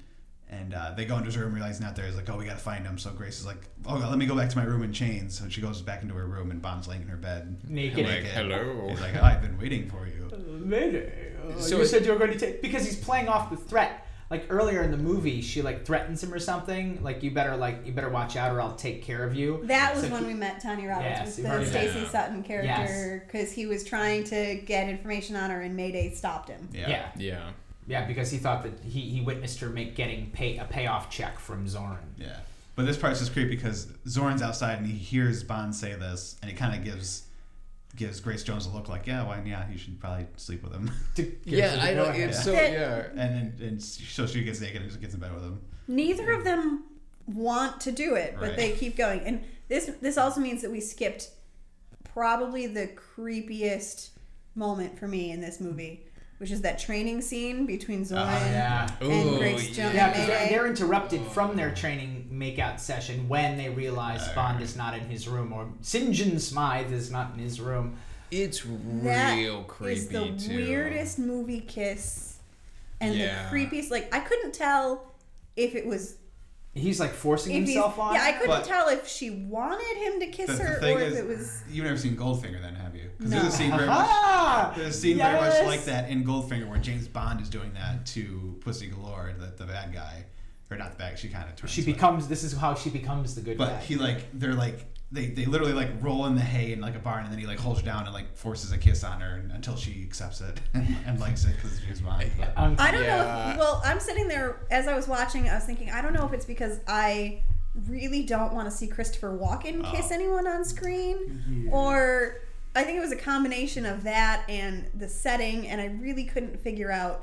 And they go into his room, realize he's not there. He's like, oh, we got to find him. So Grace is like, oh, let me go back to my room in chains. So she goes back into her room, and Bond's laying in her bed. Naked. Like, hello. He's like, oh, I've been waiting for you. Mayday. So You it- said you were going to take... Because he's playing off the threat. Like, earlier in the movie, she, like, threatens him or something. Like, you better watch out or I'll take care of you. That was So when he- we met Tanya Roberts Yes, with you've the already Stacey met. Sutton character because he was trying to get information on her and Mayday stopped him. Yeah. Yeah. Yeah, because he thought that he witnessed her getting a payoff check from Zorin. Yeah. But this part's just creepy because Zoran's outside and he hears Bond say this, and it kind of gives Grace Jones a look like, yeah, you should probably sleep with him. Yeah, I know. It's so, yeah. and so she gets naked and just gets in bed with him. Neither of them want to do it, but Right. they keep going. And this also means that we skipped probably the creepiest moment for me in this movie, which is that training scene between Zoran Yeah. and Ooh, Grace Jones. Yeah, and because Mayday. they're interrupted from their training makeout session when they realize Bond is not in his room, or St. John Smythe is not in his room. It's That real creepy, is the too. weirdest movie kiss and Yeah. the creepiest. Like, I couldn't tell if it was He's like forcing if he's, himself on. yeah, I couldn't But- tell if she wanted him to kiss The her thing or is, if it was. you've never seen Goldfinger, then, have you? Because No. there's a scene very much. Ah! There's a scene very much Yes! like that in Goldfinger where James Bond is doing that to Pussy Galore, the bad guy, or not the bad. She kind of turns. She but- becomes. This is how she becomes the good But guy. he they're like they literally like roll in the hay in like a barn, and then he like holds her down and like forces a kiss on her until she accepts it and likes it because it's James Bond. But- I don't know. Yeah. Well, I'm sitting there as I was watching. I was thinking, I don't know if it's because I really don't want to see Christopher Walken kiss anyone on screen, or I think it was a combination of that and the setting, and I really couldn't figure out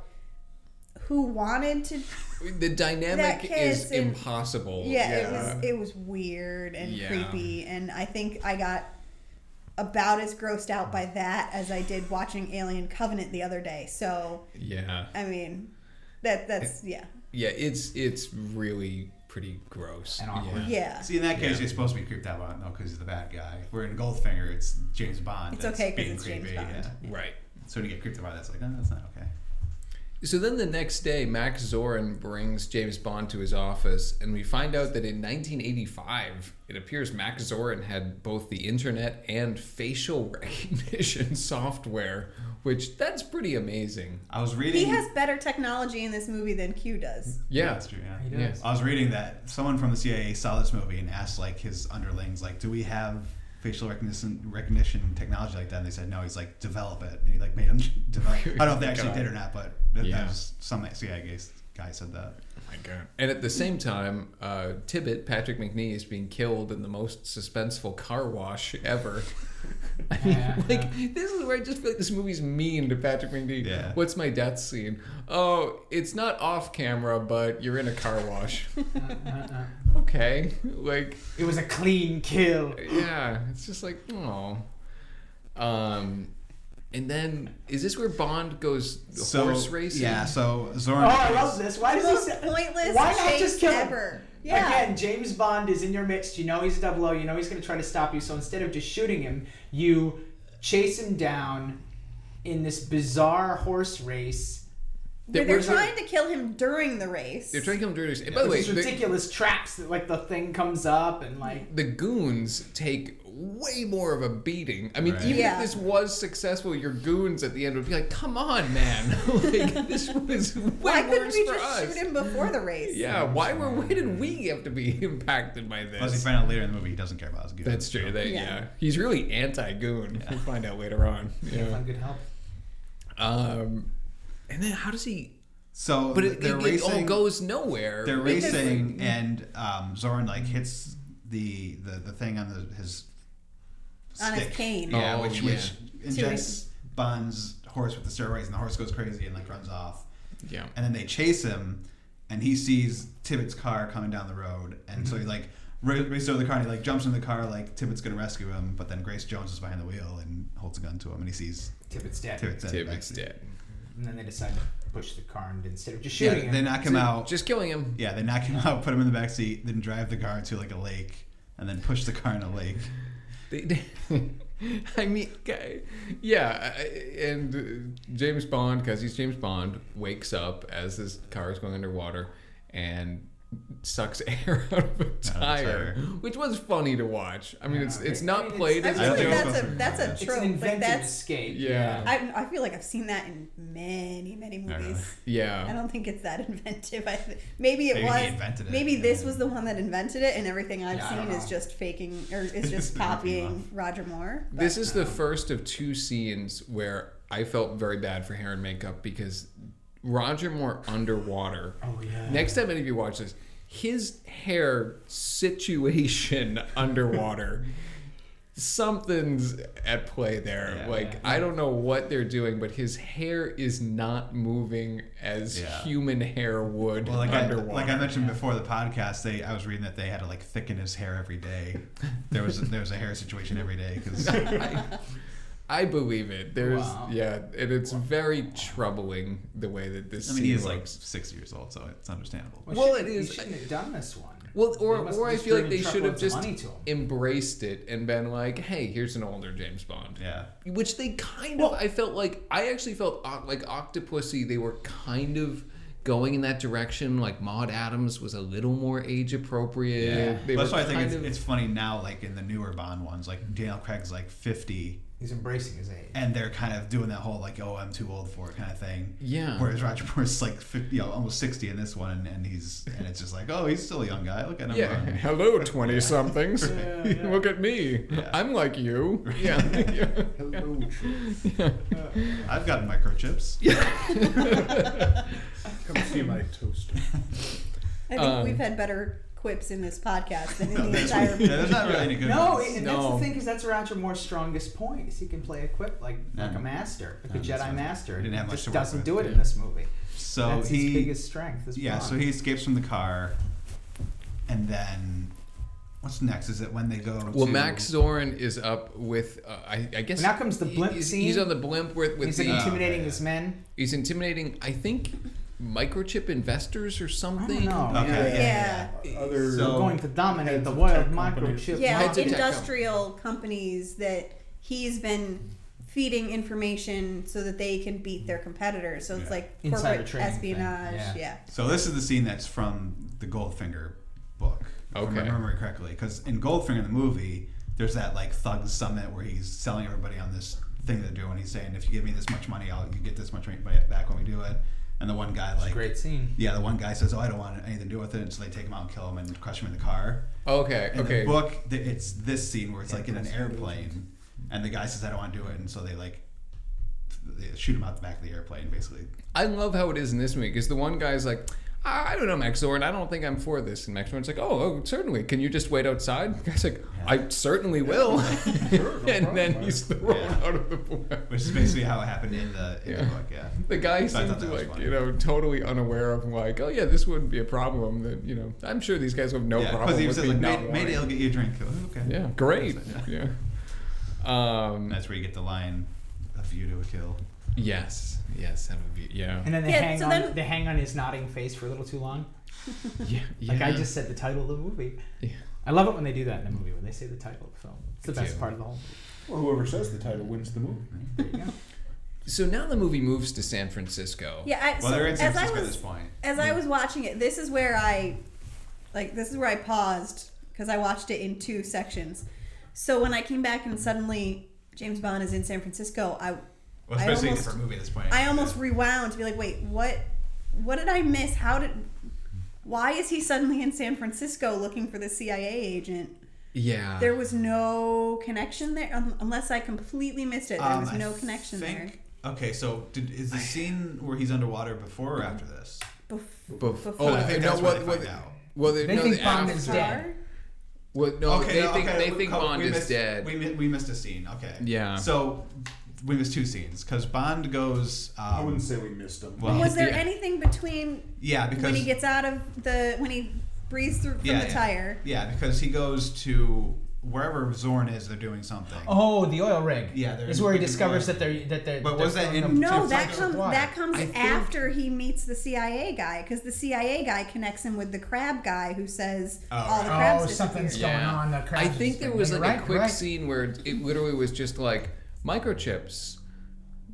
who wanted to. The dynamic That kiss is and- impossible. Yeah, it was weird and Yeah. creepy, and I think I got about as grossed out by that as I did watching Alien Covenant the other day. So Yeah. I mean, that's yeah. Yeah, it's really pretty gross. And awkward. Yeah. See, in that case, Yeah. you're supposed to be creeped out by it, though, because he's the bad guy. Where in Goldfinger, it's James Bond. It's that's okay 'cause being it's James Bond. Yeah. Right. So when you get creeped out by that, it's like, oh, that's not okay. So then the next day, Max Zorin brings James Bond to his office, and we find out that in 1985, it appears Max Zorin had both the internet and facial recognition software, which that's pretty amazing. I was reading. He has better technology in this movie than Q does. Yeah. That's true, yeah. He does. Yes. I was reading that someone from the CIA saw this movie and asked like his underlings, like, do we have facial recognition technology like that? And they said no. He's like, develop it, and he like made them develop. I don't know if they actually God. did or not, but that Yeah. was some CIA guy said that. Oh my God. And at the same time, Tibbet, Patrick McNee, is being killed in the most suspenseful car wash ever. I mean, Yeah, this is where I just feel like this movie's mean to Patrick McNee. Yeah. What's my death scene? Oh, it's not off camera, but you're in a car wash. Okay. Like, It was a clean kill. yeah, it's just like, oh. And then, is this where Bond goes horse racing? Yeah, so Oh, Zorin. I love this. Why The does he most say? pointless Why not chase just kill him? ever. Yeah. Again, James Bond is in your midst. You know he's 00. You know he's going to try to stop you. So instead of just shooting him, you chase him down in this bizarre horse race. They're trying to kill him during the race. They're trying to come to And by the way, These ridiculous traps that like the thing comes up and like. the goons take way more of a beating. I mean, Right. even Yeah. if this was successful, your goons at the end would be like, "Come on, man! Like, this was way Why couldn't worse we for just us." shoot him before the race? Yeah, why did we have to be impacted by Plus, you this? find out later in the movie he doesn't care about his goons. That's true. So. Yeah. Yeah. He's really anti-goon. We'll find out later on. Can't Yeah. find good help. And then how does he? So, But it they're all racing. goes nowhere. They're Because- racing, and Zorin like hits the thing on his On his stick. cane. Yeah, Oh, which yeah. injects Bond's horse with the steroids, and the horse goes crazy and like runs off. Yeah. And then they chase him, and he sees Tibbet's car coming down the road, and so he like races over the car, and he like jumps in the car like Tibbet's gonna rescue him, but then Grace Jones is behind the wheel and holds a gun to him, and he sees Tibbet's dead. Tibbet's dead. Tibbet's dead. And then they decide to push the car and instead of just Yeah, shooting they him. knock him out. Just killing him. Yeah, they knock him out, put him in the back seat, then drive the car to like a lake, and then push the car in a lake. I mean, yeah, and James Bond, because he's James Bond, wakes up as this car is going underwater, and sucks air out of a tire, which was funny to watch. I mean, it's not played I as feel a like joke. that's a It's trope. an Like invented that's escape. Yeah. I feel like I've seen that in many movies. I Yeah. don't think it's that inventive. Maybe it Maybe was. he invented it. Maybe this was the one that invented it, and everything I've Yeah, I seen don't is know. just faking or is just copying Roger Moore. But This is the first of 2 scenes where I felt very bad for hair and makeup because Roger Moore underwater. Oh yeah. Next time any of you watch this, his hair situation underwater, something's at play there. Yeah. I don't know what they're doing, but his hair is not moving as Yeah. human hair would Well, underwater. like I mentioned before the podcast, I was reading that they had to like thicken his hair every day. There was a hair situation every day because I believe it. There's Wow. and it's very troubling the way that this. I mean he scene is like looks. 6 years old, so it's understandable. Well, it He is- shouldn't have done this one. Well, They must or have I just feel like given they should have truckloads of just money to him. embraced it and been like, "Hey, here's an older James Bond." Yeah. Which they kind of. I felt like I actually felt like Octopussy. They were kind of going in that direction. Like Maude Adams was a little more age appropriate. Yeah. They That's were why I think kind it's funny now, like in the newer Bond ones, like Daniel Craig's like 50, He's embracing his age. and they're kind of doing that whole like, oh, I'm too old for it kind of thing. Yeah. Whereas Roger Moore's like 50, almost 60 in this one, and it's just like, oh, he's still a young guy. Look at him. Yeah. run. Hello, 20-somethings. Look at me. Yeah. I'm like you. Yeah. Hello, Chip. I've got microchips. Come see my toaster. I think we've had better quips in this podcast than in the That's entire what- movie. yeah, there's not really any good No, ones. and that's No. the thing, because that's Roger Moore's strongest point. Is he can play equip like Yeah. a master, like Yeah, a that's Jedi right. master. He didn't have much just to work doesn't with. do it Yeah. in this movie. So That's he his biggest strength. Is Yeah, Bond. so he escapes from the car, and then what's next? Is it when they go? Well, to, Max Zorin is up with, I guess. Now comes the blimp he's, scene. He's on the blimp with He's the. intimidating yeah. his men. He's intimidating, I think, microchip investors or I something. don't know. Okay, Yeah. Other So- We're going to dominate heads the of world tech companies. microchip. Yeah, Heads of tech industrial companies that he's been feeding information so that they can beat their competitors. So it's Yeah. like Insider corporate trading thing, espionage. yeah. Yeah. So this is the scene that's from the Goldfinger book. If Okay. I remember correctly, because in Goldfinger the movie, there's that like thug summit where he's selling everybody on this thing they're doing. He's saying, if you give me this much money, you get this much money back when we do it. And the one guy like, Great scene. yeah, the one guy says, oh, I don't want anything to do with it. And so they take him out and kill him and crush him in the car. Okay, In okay. the book, it's this scene where it's like in an airplane, and the guy says, I don't want to do it, and so they shoot him out the back of the airplane, basically. I love how it is in this movie because the one guy's like, I don't know, Max Zorin, I don't think I'm for this. And Max Zorin's like, oh, certainly. Can you just wait outside? The guy's like, I certainly will. And then he's thrown Yeah. out of the blimp. Which is basically how it happened in the Yeah. book, yeah. The guy So I thought seems that was like, funny. totally unaware of like, oh yeah, this wouldn't be a problem. That, I'm sure these guys have no Yeah, problem because he with says me like, not Mayday, wanting. I'll get you a drink. Oh, okay. Yeah, great. Yeah. Yeah. And that's where you get the line, "A view to a kill." Yes. That would be. Yeah. And then they Yeah, hang so on. then- They hang on his nodding face for a little too long. Yeah. Like I just said the title of the movie. Yeah. I love it when they do that in a movie when they say the title of the film. It's the Me best too. part of the whole movie. Well, whoever says the title wins the movie. There you go. So now the movie moves to San Francisco. Yeah. Well, they're in San as I Francisco at was this point. as I was watching it, this is where I paused because I watched it in 2 sections. So when I came back and suddenly James Bond is in San Francisco, Well, I especially a almost- different movie at this point. I almost rewound to be like, wait, what did I miss? Why is he suddenly in San Francisco looking for the CIA agent? Yeah. There was no connection there, unless I completely missed it. There was I no connection there. Okay, so is the scene where he's underwater before or after this? Before. I think that's where they find out. Well, They think Bond is after- dead. Well, no, Okay, they think Bond we is missed, dead. We missed a scene. Okay. Yeah. So we missed 2 scenes because Bond goes. I wouldn't say we missed them. Well, Was there Yeah. anything between Yeah, because when he gets out of when he breathes through from the tire? Yeah, because he goes to wherever Zorn is. They're doing something. Oh, the oil rig. Yeah, they're This is where he in- discovers that they're. But was that filling in- them No, to that fight comes with water. that comes I think- after he meets the CIA guy because the CIA guy connects him with the crab guy who says all the crabs Oh, disappeared. something's going on. The I crabs think is there thing. was You're like right, a quick right. scene where it literally was just like microchips.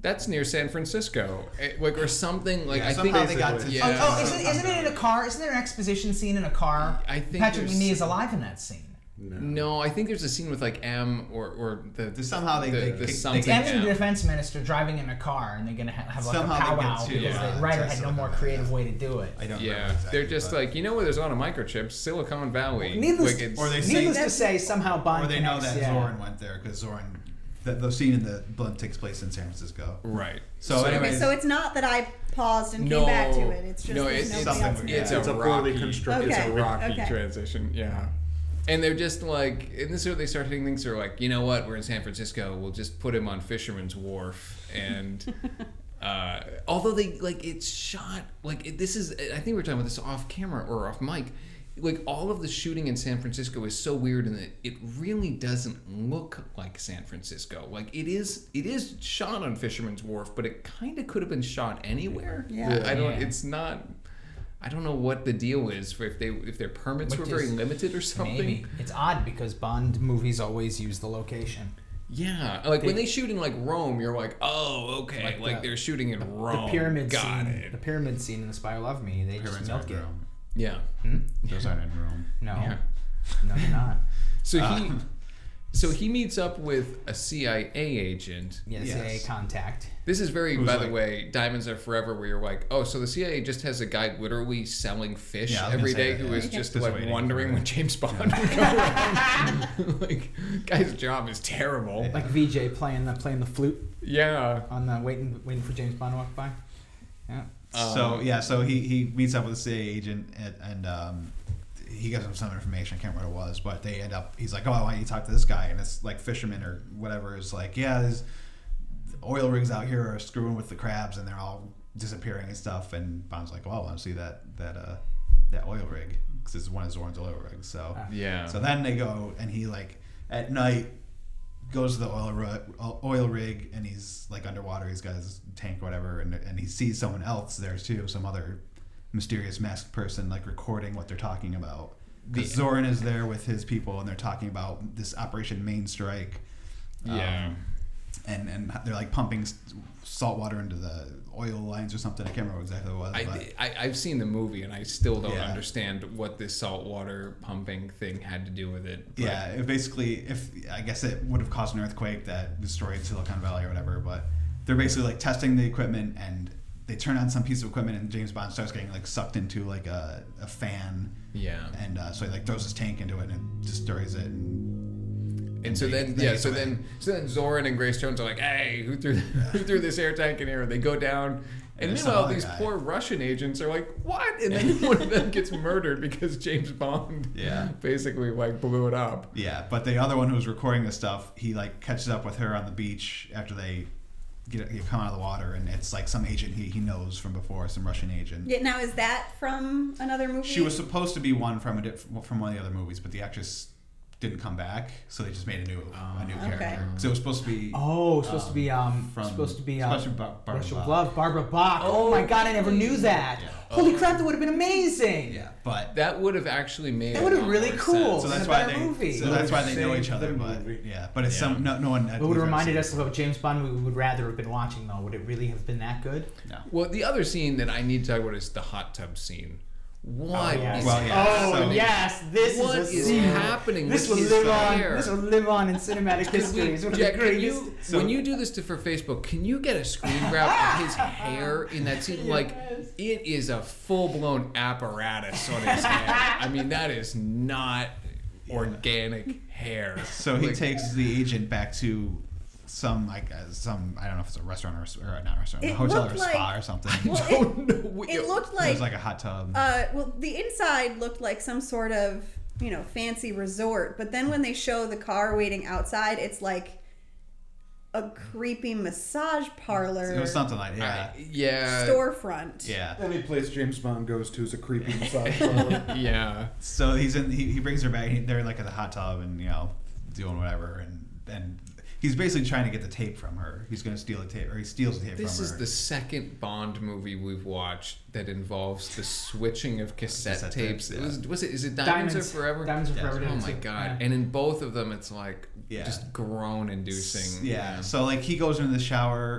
That's near San Francisco, like or something. Like Yeah, I think somehow they got to- yeah. Oh, isn't it in a car? Isn't there an exposition scene in a car? I think Patrick there's- McNee is alive in that scene. No, I think there's a scene with like M or the Somehow they the kick- something M's the M. defense minister driving in a car, and they're gonna have like Somehow a they get powwow to, because yeah, the writer to had no Silicon more Valley, creative yeah. way to do it. I don't remember Yeah, exactly, they're just but- like, you know where there's a lot of microchips? Silicon Valley. Needless, Like, it's- Or they say- needless to say, somehow Bond or they know connects, that yeah. Zoran went there because Zoran, the scene in the blimp takes place in San Francisco. right. So Okay, anyways, so it's not that I paused and No, came back to it. It's just no, there's it's nobody something else weird. there. it's It's a a poorly rocky, constructed- it's a Okay, rocky okay. transition. Yeah. And they're just like, and this is where they start hitting things. They're like, you know what? We're in San Francisco. We'll just put him on Fisherman's Wharf. And although they like, it's shot like this is. I think we were talking about this off camera or off mic. Like all of the shooting in San Francisco is so weird in that it really doesn't look like San Francisco. Like it is shot on Fisherman's Wharf, but it kind of could have been shot anywhere. Yeah. I don't. Yeah. It's not. I don't know what the deal is for if their permits Which were very is limited or something. Maybe it's odd because Bond movies always use the location. Yeah, like when they shoot in like Rome, you're like, oh, okay, like the- they're shooting in Rome. The pyramid Got scene. it. The pyramid scene in The Spy Who Loved Me. They just pyramids milk aren't it. in Rome. Yeah. Those aren't in Rome. No, Yeah. no, they're not. So he meets up with a CIA agent. Yeah, Yes. CIA contact. This is very, Who's by the like- way, Diamonds Are Forever, where you're like, oh, so the CIA just has a guy literally selling fish Yeah, I was every gonna say day that, who yeah. is just Just like waiting wondering for when it. James Bond would come around. Like, guy's job is terrible. Like VJ playing the flute Yeah. on the waiting for James Bond to walk by. Yeah. So he meets up with the CIA agent and he gives him some information. I can't remember what it was, but they end up. He's like, "Oh, I want you to talk to this guy," and it's like fisherman or whatever is like, "Yeah, there's oil rigs out here are screwing with the crabs and they're all disappearing and stuff." And Bond's like, "Well, I want to see that oil rig because it's one of Zoran's oil rigs." So Yeah. So then they go and he like at night goes to the oil rig and he's like underwater. He's got his tank or whatever, and he sees someone else there too, some other mysterious masked person like recording what they're talking about. Because Zoran is there with his people and they're talking about this Operation Main Strike. Yeah. And they're like pumping salt water into the oil lines or something. I can't remember exactly what it was. but I've seen the movie and I still don't Yeah. understand what this saltwater pumping thing had to do with it. But yeah, it basically, I guess it would have caused an earthquake that destroyed Silicon Valley or whatever, but they're basically like testing the equipment and they turn on some piece of equipment and James Bond starts getting like sucked into like a fan. Yeah. And so he like throws his tank into it and destroys it. And so then, they yeah, get so away. then Zoran and Grace Jones are like, "Hey, who threw this air tank in here?" They go down, and there's some meanwhile, other these guy. poor Russian agents are like, "What?" And then one of them gets murdered because James Bond, Yeah. basically like blew it up. Yeah, but the other one who was recording this stuff, he like catches up with her on the beach after they come out of the water, and it's like some agent he knows from before, some Russian agent. Yeah, now is that from another movie? She was supposed to be one from one of the other movies, but the actress didn't come back, so they just made a new character. So it was supposed to be Oh, it's supposed to be Russian Glove, Barbara Bach. Oh my God, I never knew that. Yeah. Holy crap, that would have been amazing. Yeah, but That would have actually made That a would have lot really more cool. sense. so in that's a why better they movie. so that's why they know Saved each other. the But movie. yeah, but it's Yeah. no one. It would have reminded us of a James Bond we would rather have been watching, though. Would it really have been that good? No. Well, the other scene that I need to talk about is the hot tub scene. What is yes. Well, yeah. Oh So- yes, this What is a is scene. happening This with will his live hair? on. This will live on in cinematic history. It's one of the Jack, can greatest. you, when you do this for Facebook, can you get a screen grab of his hair in that scene? Like, it is a full-blown apparatus on his head. I mean, that is not organic hair. So he Like, takes the agent back to some I don't know if it's a restaurant or not a restaurant, a It hotel or a looked spa like- or something. Well, don't know what it you- looked It like, was like a hot tub. well, the inside looked like some sort of, fancy resort. But then when they show the car waiting outside, it's like a creepy massage parlor It was something like yeah. storefront. yeah. Any place James Bond goes to is a creepy massage parlor. Yeah. So he brings her back. They're like at the hot tub and doing whatever and he's basically trying to get the tape from her. He's going to steal the tape, or he steals the tape This from is her. the second Bond movie we've watched that involves the switching of cassette tapes. tapes, yeah. Is it Diamonds Are Forever? Diamonds Are Forever. Oh did it my too. god! Yeah. And in both of them, it's like Yeah. just groan-inducing. Yeah. So like he goes into the shower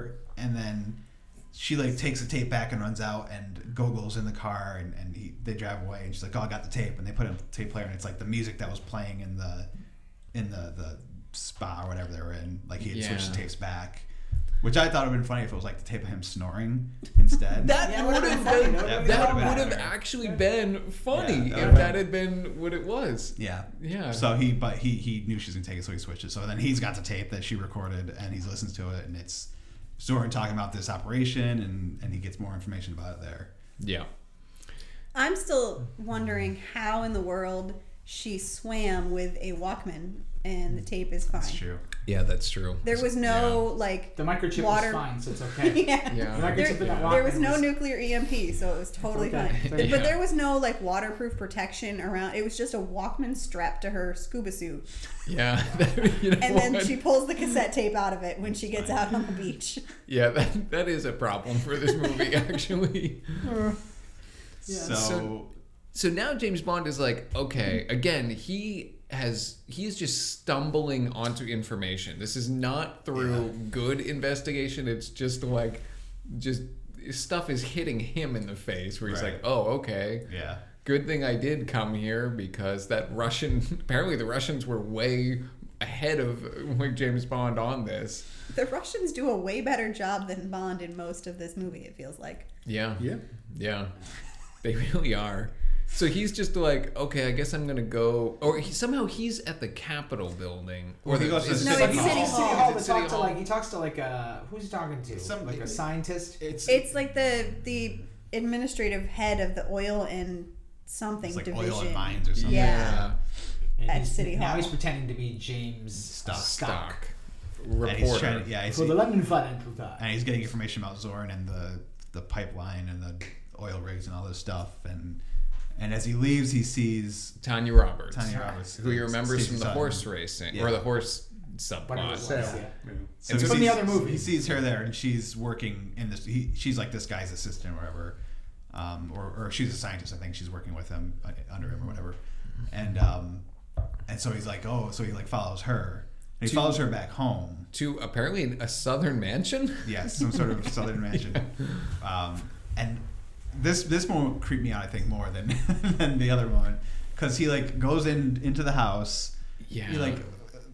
and then she like takes the tape back and runs out, and Gogol's in the car, and they drive away, and she's like, "Oh, I got the tape," and they put it in the tape player, and it's like the music that was playing in the spa or whatever they were in. Like he had switched the tapes back, which I thought would have been funny if it was like the tape of him snoring instead. That would have funny. been, that would have actually been funny Yeah, if that had been what it was. Yeah. Yeah. So he knew she was gonna take it, so he switched it. So then he's got the tape that she recorded, and he listens to it, and it's Zoran talking about this operation, and he gets more information about it there. Yeah. I'm still wondering how in the world she swam with a Walkman and the tape is fine. That's true. Yeah, that's true. There was no like The microchip water. was fine, so it's okay. Yeah. Yeah. The microchip in that There was Walkman no nuclear EMP, so it was totally Okay. fine. Yeah. But there was no like waterproof protection around. It was just a Walkman strapped to her scuba suit, Yeah. You know and then what? she pulls the cassette tape out of it when she gets out on the beach. Yeah, that is a problem for this movie, actually. So now James Bond is like, okay, again, he is just stumbling onto information. This is not through good investigation. It's just like, just stuff is hitting him in the face where he's Right. like, oh, okay. Yeah. Good thing I did come here because apparently the Russians were way ahead of like James Bond on this. The Russians do a way better job than Bond in most of this movie. It feels like. Yeah. Yeah. Yeah. They really are. So he's just like, okay, I guess I'm gonna go. Or he's at the Capitol building, or he goes to is the No, City it's Hall. City Hall. City Hall. Is it City Hall? He talks to like who's he talking to? Some- Like a scientist. It's like the administrative head of the oil and something It's like division. oil and mines or something. Yeah. And At he's- City Now Hall. he's pretending to be James Stock. And he's Reporter. trying to, for the London Financial Times. and he's getting information about Zoran and the pipeline and the oil rigs and all this stuff, and as he leaves, he sees Tanya Roberts. Tanya Roberts, who he remembers Stacey from the Sutton. horse racing Yeah. or the horse Whatever it subplot. was, Sale. yeah. Yeah. So And he from sees- the other movie. He sees her there, and she's working in this. She's like this guy's assistant or whatever, or she's a scientist. I think she's working with him under him or whatever, and so he's like, oh, so he like follows her, and he follows her back home. To apparently a southern mansion. Yes, some sort of southern mansion, and this moment creeped me out, I think, more than than the other one, because he like goes into the house. Yeah. He like,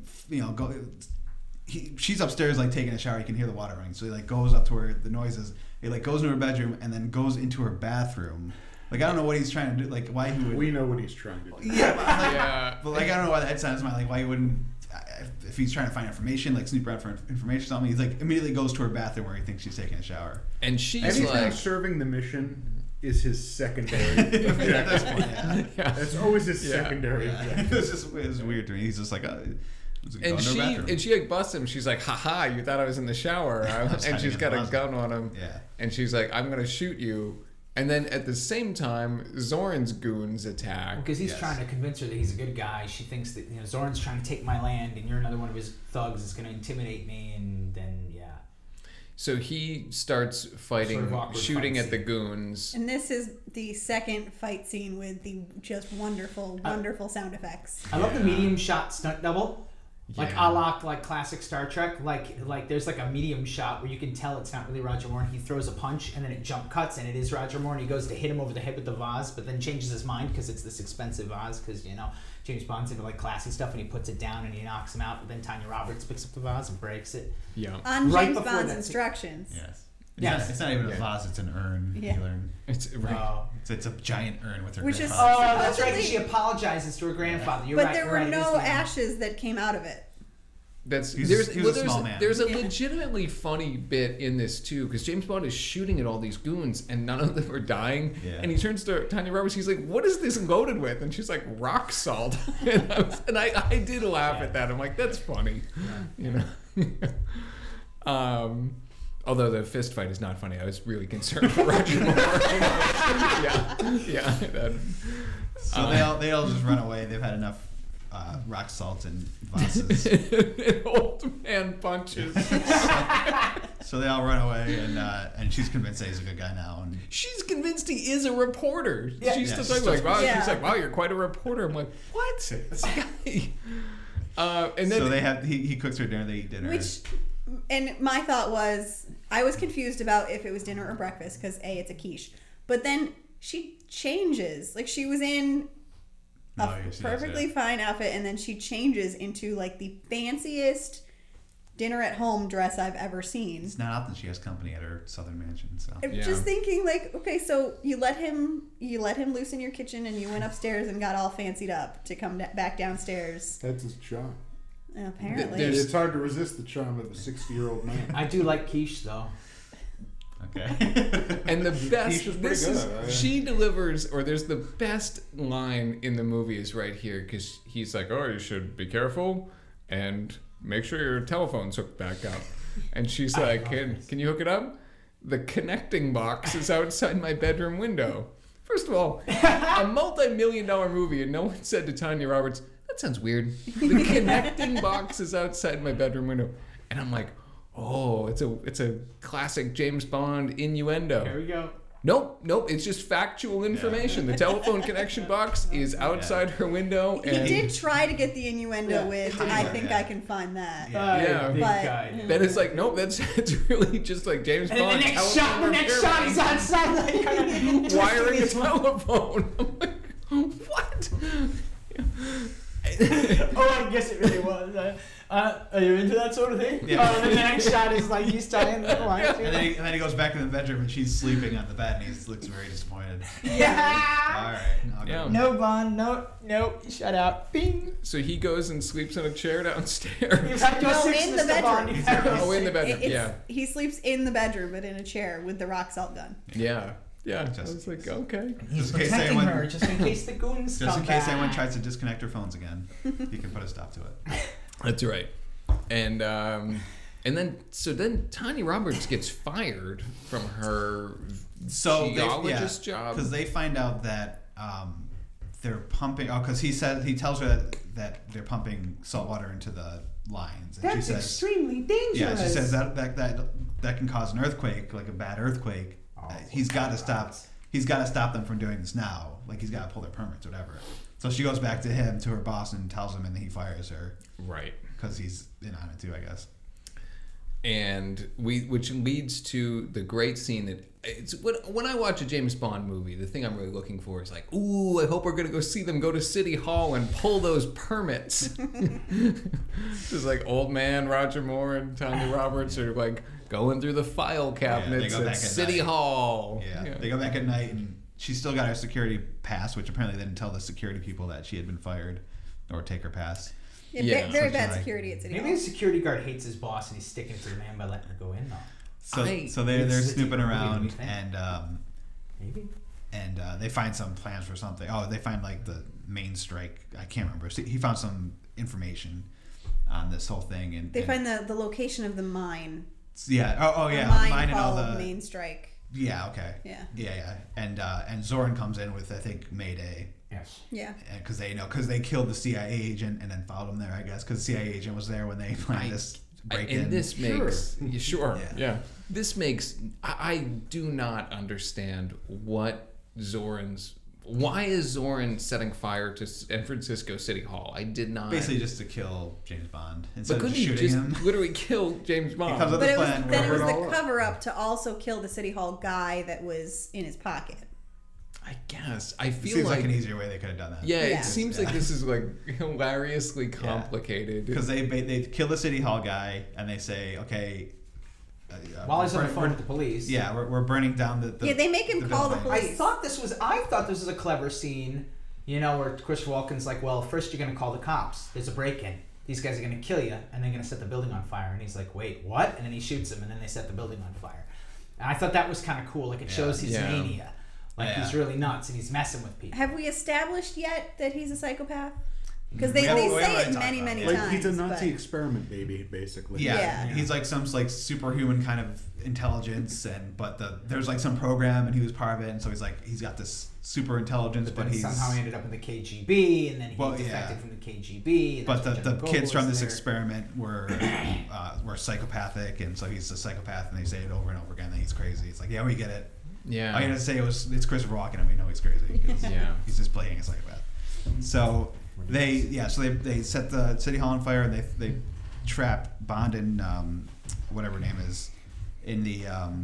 she's upstairs like taking a shower. You can hear the water running, so he like goes up to where the noise is. He like goes into her bedroom and then goes into her bathroom. Like I don't know what he's trying to do. Like why he would. We know what he's trying to do. Yeah, but, like, Yeah. but like I don't know why that sounds like why he wouldn't. If he's trying to find information, like snoop around for information or something, he's like immediately goes to her bathroom where he thinks she's taking a shower. And she's Anything like, serving the mission is his secondary At this objective. point, yeah. yeah. That's always his Yeah. secondary Yeah. objective. It was weird to me. He's just like, And she like busts him. She's like, haha, you thought I was in the shower. And she's got a gun on him. Yeah. And she's like, I'm gonna shoot you. And then at the same time, Zoran's goons attack. Because he's Yes. trying to convince her that he's a good guy. She thinks that Zoran's trying to take my land, and you're another one of his thugs that's going to intimidate me. And then So he starts fighting, Sort of awkward shooting fight at the scene. goons. And this is the second fight scene with the just wonderful sound effects. I love the medium shot stunt double. Like Yeah. a la like classic Star Trek, like there's like a medium shot where you can tell it's not really Roger Moore. And he throws a punch and then it jump cuts and it is Roger Moore and he goes to hit him over the head with the vase, but then changes his mind because it's this expensive vase because James Bond's into like classy stuff and he puts it down and he knocks him out. But then Tanya Roberts picks up the vase and breaks it. Yeah. On Right James before Bond's that- instructions. Yes. Yes. It's not even a Yeah. vase. It's an urn. Yeah. You learn. It's right. Oh, It's a giant urn with her. Which is- grandfather. that's right. 'Cause Supposedly- she apologizes to her grandfather. You're But right. there you're were right, it is no the urn. ashes that came out of it. That's He was there's a small man. there's a Yeah. legitimately funny bit in this too because James Bond is shooting at all these goons and none of them are dying. Yeah. And he turns to Tanya Roberts. He's like, "What is this loaded with?" And she's like, "Rock salt." and I did laugh at that. I'm like, "That's funny," you know. Although the fist fight is not funny. I was really concerned for Roger Moore. yeah. That, So they all just run away. They've had enough rock salt and vases. an old man punches. So they all run away, and she's convinced that he's a good guy now. And She's convinced he is a reporter. Yeah. She's Yeah, still she's talking like, wow. Yeah. She's like, wow, you're quite a reporter. I'm like, what? This guy. And then so they have he cooks her dinner. They eat dinner. Which And my thought was, I was confused about if it was dinner or breakfast because A, it's a quiche. But then she changes. Like, she was in a No, yes, perfectly yeah. fine outfit, and then she changes into like the fanciest dinner at home dress I've ever seen. It's not often she has company at her southern mansion, so. I'm Yeah. just thinking, like, okay, so you let him loose in your kitchen, and you went upstairs and got all fancied up to come back downstairs. That's his charm. Apparently, There's- It's hard to resist the charm of a 60-year-old man. I do like quiche though. Okay. And the best, Quiche was pretty this is, good. she delivers, or there's the best line in the movie is right here, because he's like, oh, you should be careful and make sure your telephone's hooked back up. And she's like, can you hook it up? The connecting box is outside my bedroom window. First of all, a multi-million-dollar movie, and no one said to Tanya Roberts, that sounds weird. The connecting box is outside my bedroom window. And I'm like, oh, it's a classic James Bond innuendo. Here we go. Nope, it's just factual information. The telephone connection box is outside her window. he And did try to get the innuendo with, Kinda, I think yeah. I can find that. Yeah. Big But- guy. then it's like, nope, it's really just like James And Bond. the next shot, he's outside like kind of wiring a telephone. I'm like, what? Oh, I guess it really was. Are you into that sort of thing? Yeah. Oh, and then the next shot is like he's tying the line. And then he goes back to the bedroom and she's sleeping on the bed and he looks very disappointed. Yeah. All right. I'll go. Yeah. No, Bond. No. Shut out. Bing. So he goes and sleeps in a chair You've downstairs. had your No, six, in the Mr. Bond. bedroom. You've had your Oh, in the six. bedroom. It's- Yeah. He sleeps in the bedroom, but in a chair with the rock salt gun. Yeah. I Just- was like, okay. He's Just in case protecting anyone- her, just in case the goons Just come in case back. anyone tries to disconnect her phones again, you can put a stop to it. That's right. And then Tanya Roberts gets fired from her geologist job. because they find out that they're pumping. Oh, because he tells her that they're pumping salt water into the lines, and That's she says, extremely dangerous. yeah, she says that can cause an earthquake, like a bad earthquake. He's got to stop. He's got to stop them from doing this now. Like he's got to pull their permits, or whatever. So she goes back to him, to her boss, and tells him, and then he fires her Right. because he's in on it too, I guess. And which leads to the great scene that it's when I watch a James Bond movie, the thing I'm really looking for is like, ooh, I hope we're gonna go see them go to City Hall and pull those permits. Just like old man Roger Moore and Tanya Roberts are like going through the file cabinets go back at at City night. Hall. Yeah, they go back at night, and she's still got her security pass, which apparently they didn't tell the security people that she had been fired, or take her pass. Yeah, Yeah. very bad Something like- security at City Maybe Hall. the security guard hates his boss and he's sticking it to the man by letting her go in though. So It's they're a snooping deeper movie than we around, think. and Maybe. they find some plans for something. Oh, they find like the main strike. I can't remember. So he found some information on this whole thing, and They find the location of the mine. yeah. Oh yeah, A mine mine and all called the Main Strike. yeah. Okay. Yeah. Yeah. And Zoran comes in with, I think, Mayday. Yes. Yeah. Because they killed the CIA agent and then followed him there, I guess, because the CIA agent was there when they planned this break in. And this makes sure. Yeah. Yeah. This makes I do not understand what why is Zoran setting fire to San Francisco City Hall? I did not. Basically just to kill James Bond but instead of couldn't just he shooting just him. literally kill James He comes Bond? with But a it was plan. then it was cover it all the up. cover up to also kill the City Hall guy that was in his pocket. I guess. I It feel seems like like an easier way they could have done that. yeah, Yeah. it seems like this is like hilariously complicated. Because they kill the City Hall guy and they say, okay. While he's on the we're- phone with the police. Yeah, we're burning down the Yeah, they make him the call the building. I police. thought this was a clever scene, you know, where Christopher Walken's like, well, first you're going to call the cops. There's a break-in. These guys are going to kill you, and they're going to set the building on fire. And he's like, wait, what? And then he shoots him, and then they set the building on fire. And I thought that was kind of cool. Like, it shows his Yeah. mania. Like, Yeah. he's really nuts, and he's messing with people. Have we established yet that he's a psychopath? Because they We haven't say really it talked many, about many it. Like times. he's a Nazi but- experiment baby, basically. Yeah, Yeah. he's like some like superhuman kind of intelligence, but there's like some program and he was part of it, and so he's got this super intelligence, But but then he's somehow he ended up in the KGB, and then he Well, defected yeah. from the KGB. And but that's when the Jennifer kids Goble from was this there. experiment were psychopathic, and so he's a psychopath, and they say it over and over again that he's crazy. It's like, yeah, we get it. yeah. All you gotta say it's Christopher Walken, and we know he's crazy. 'Cause Yeah. he's just playing a psychopath. So they set the City Hall on fire, and they trap Bond and whatever her name is in the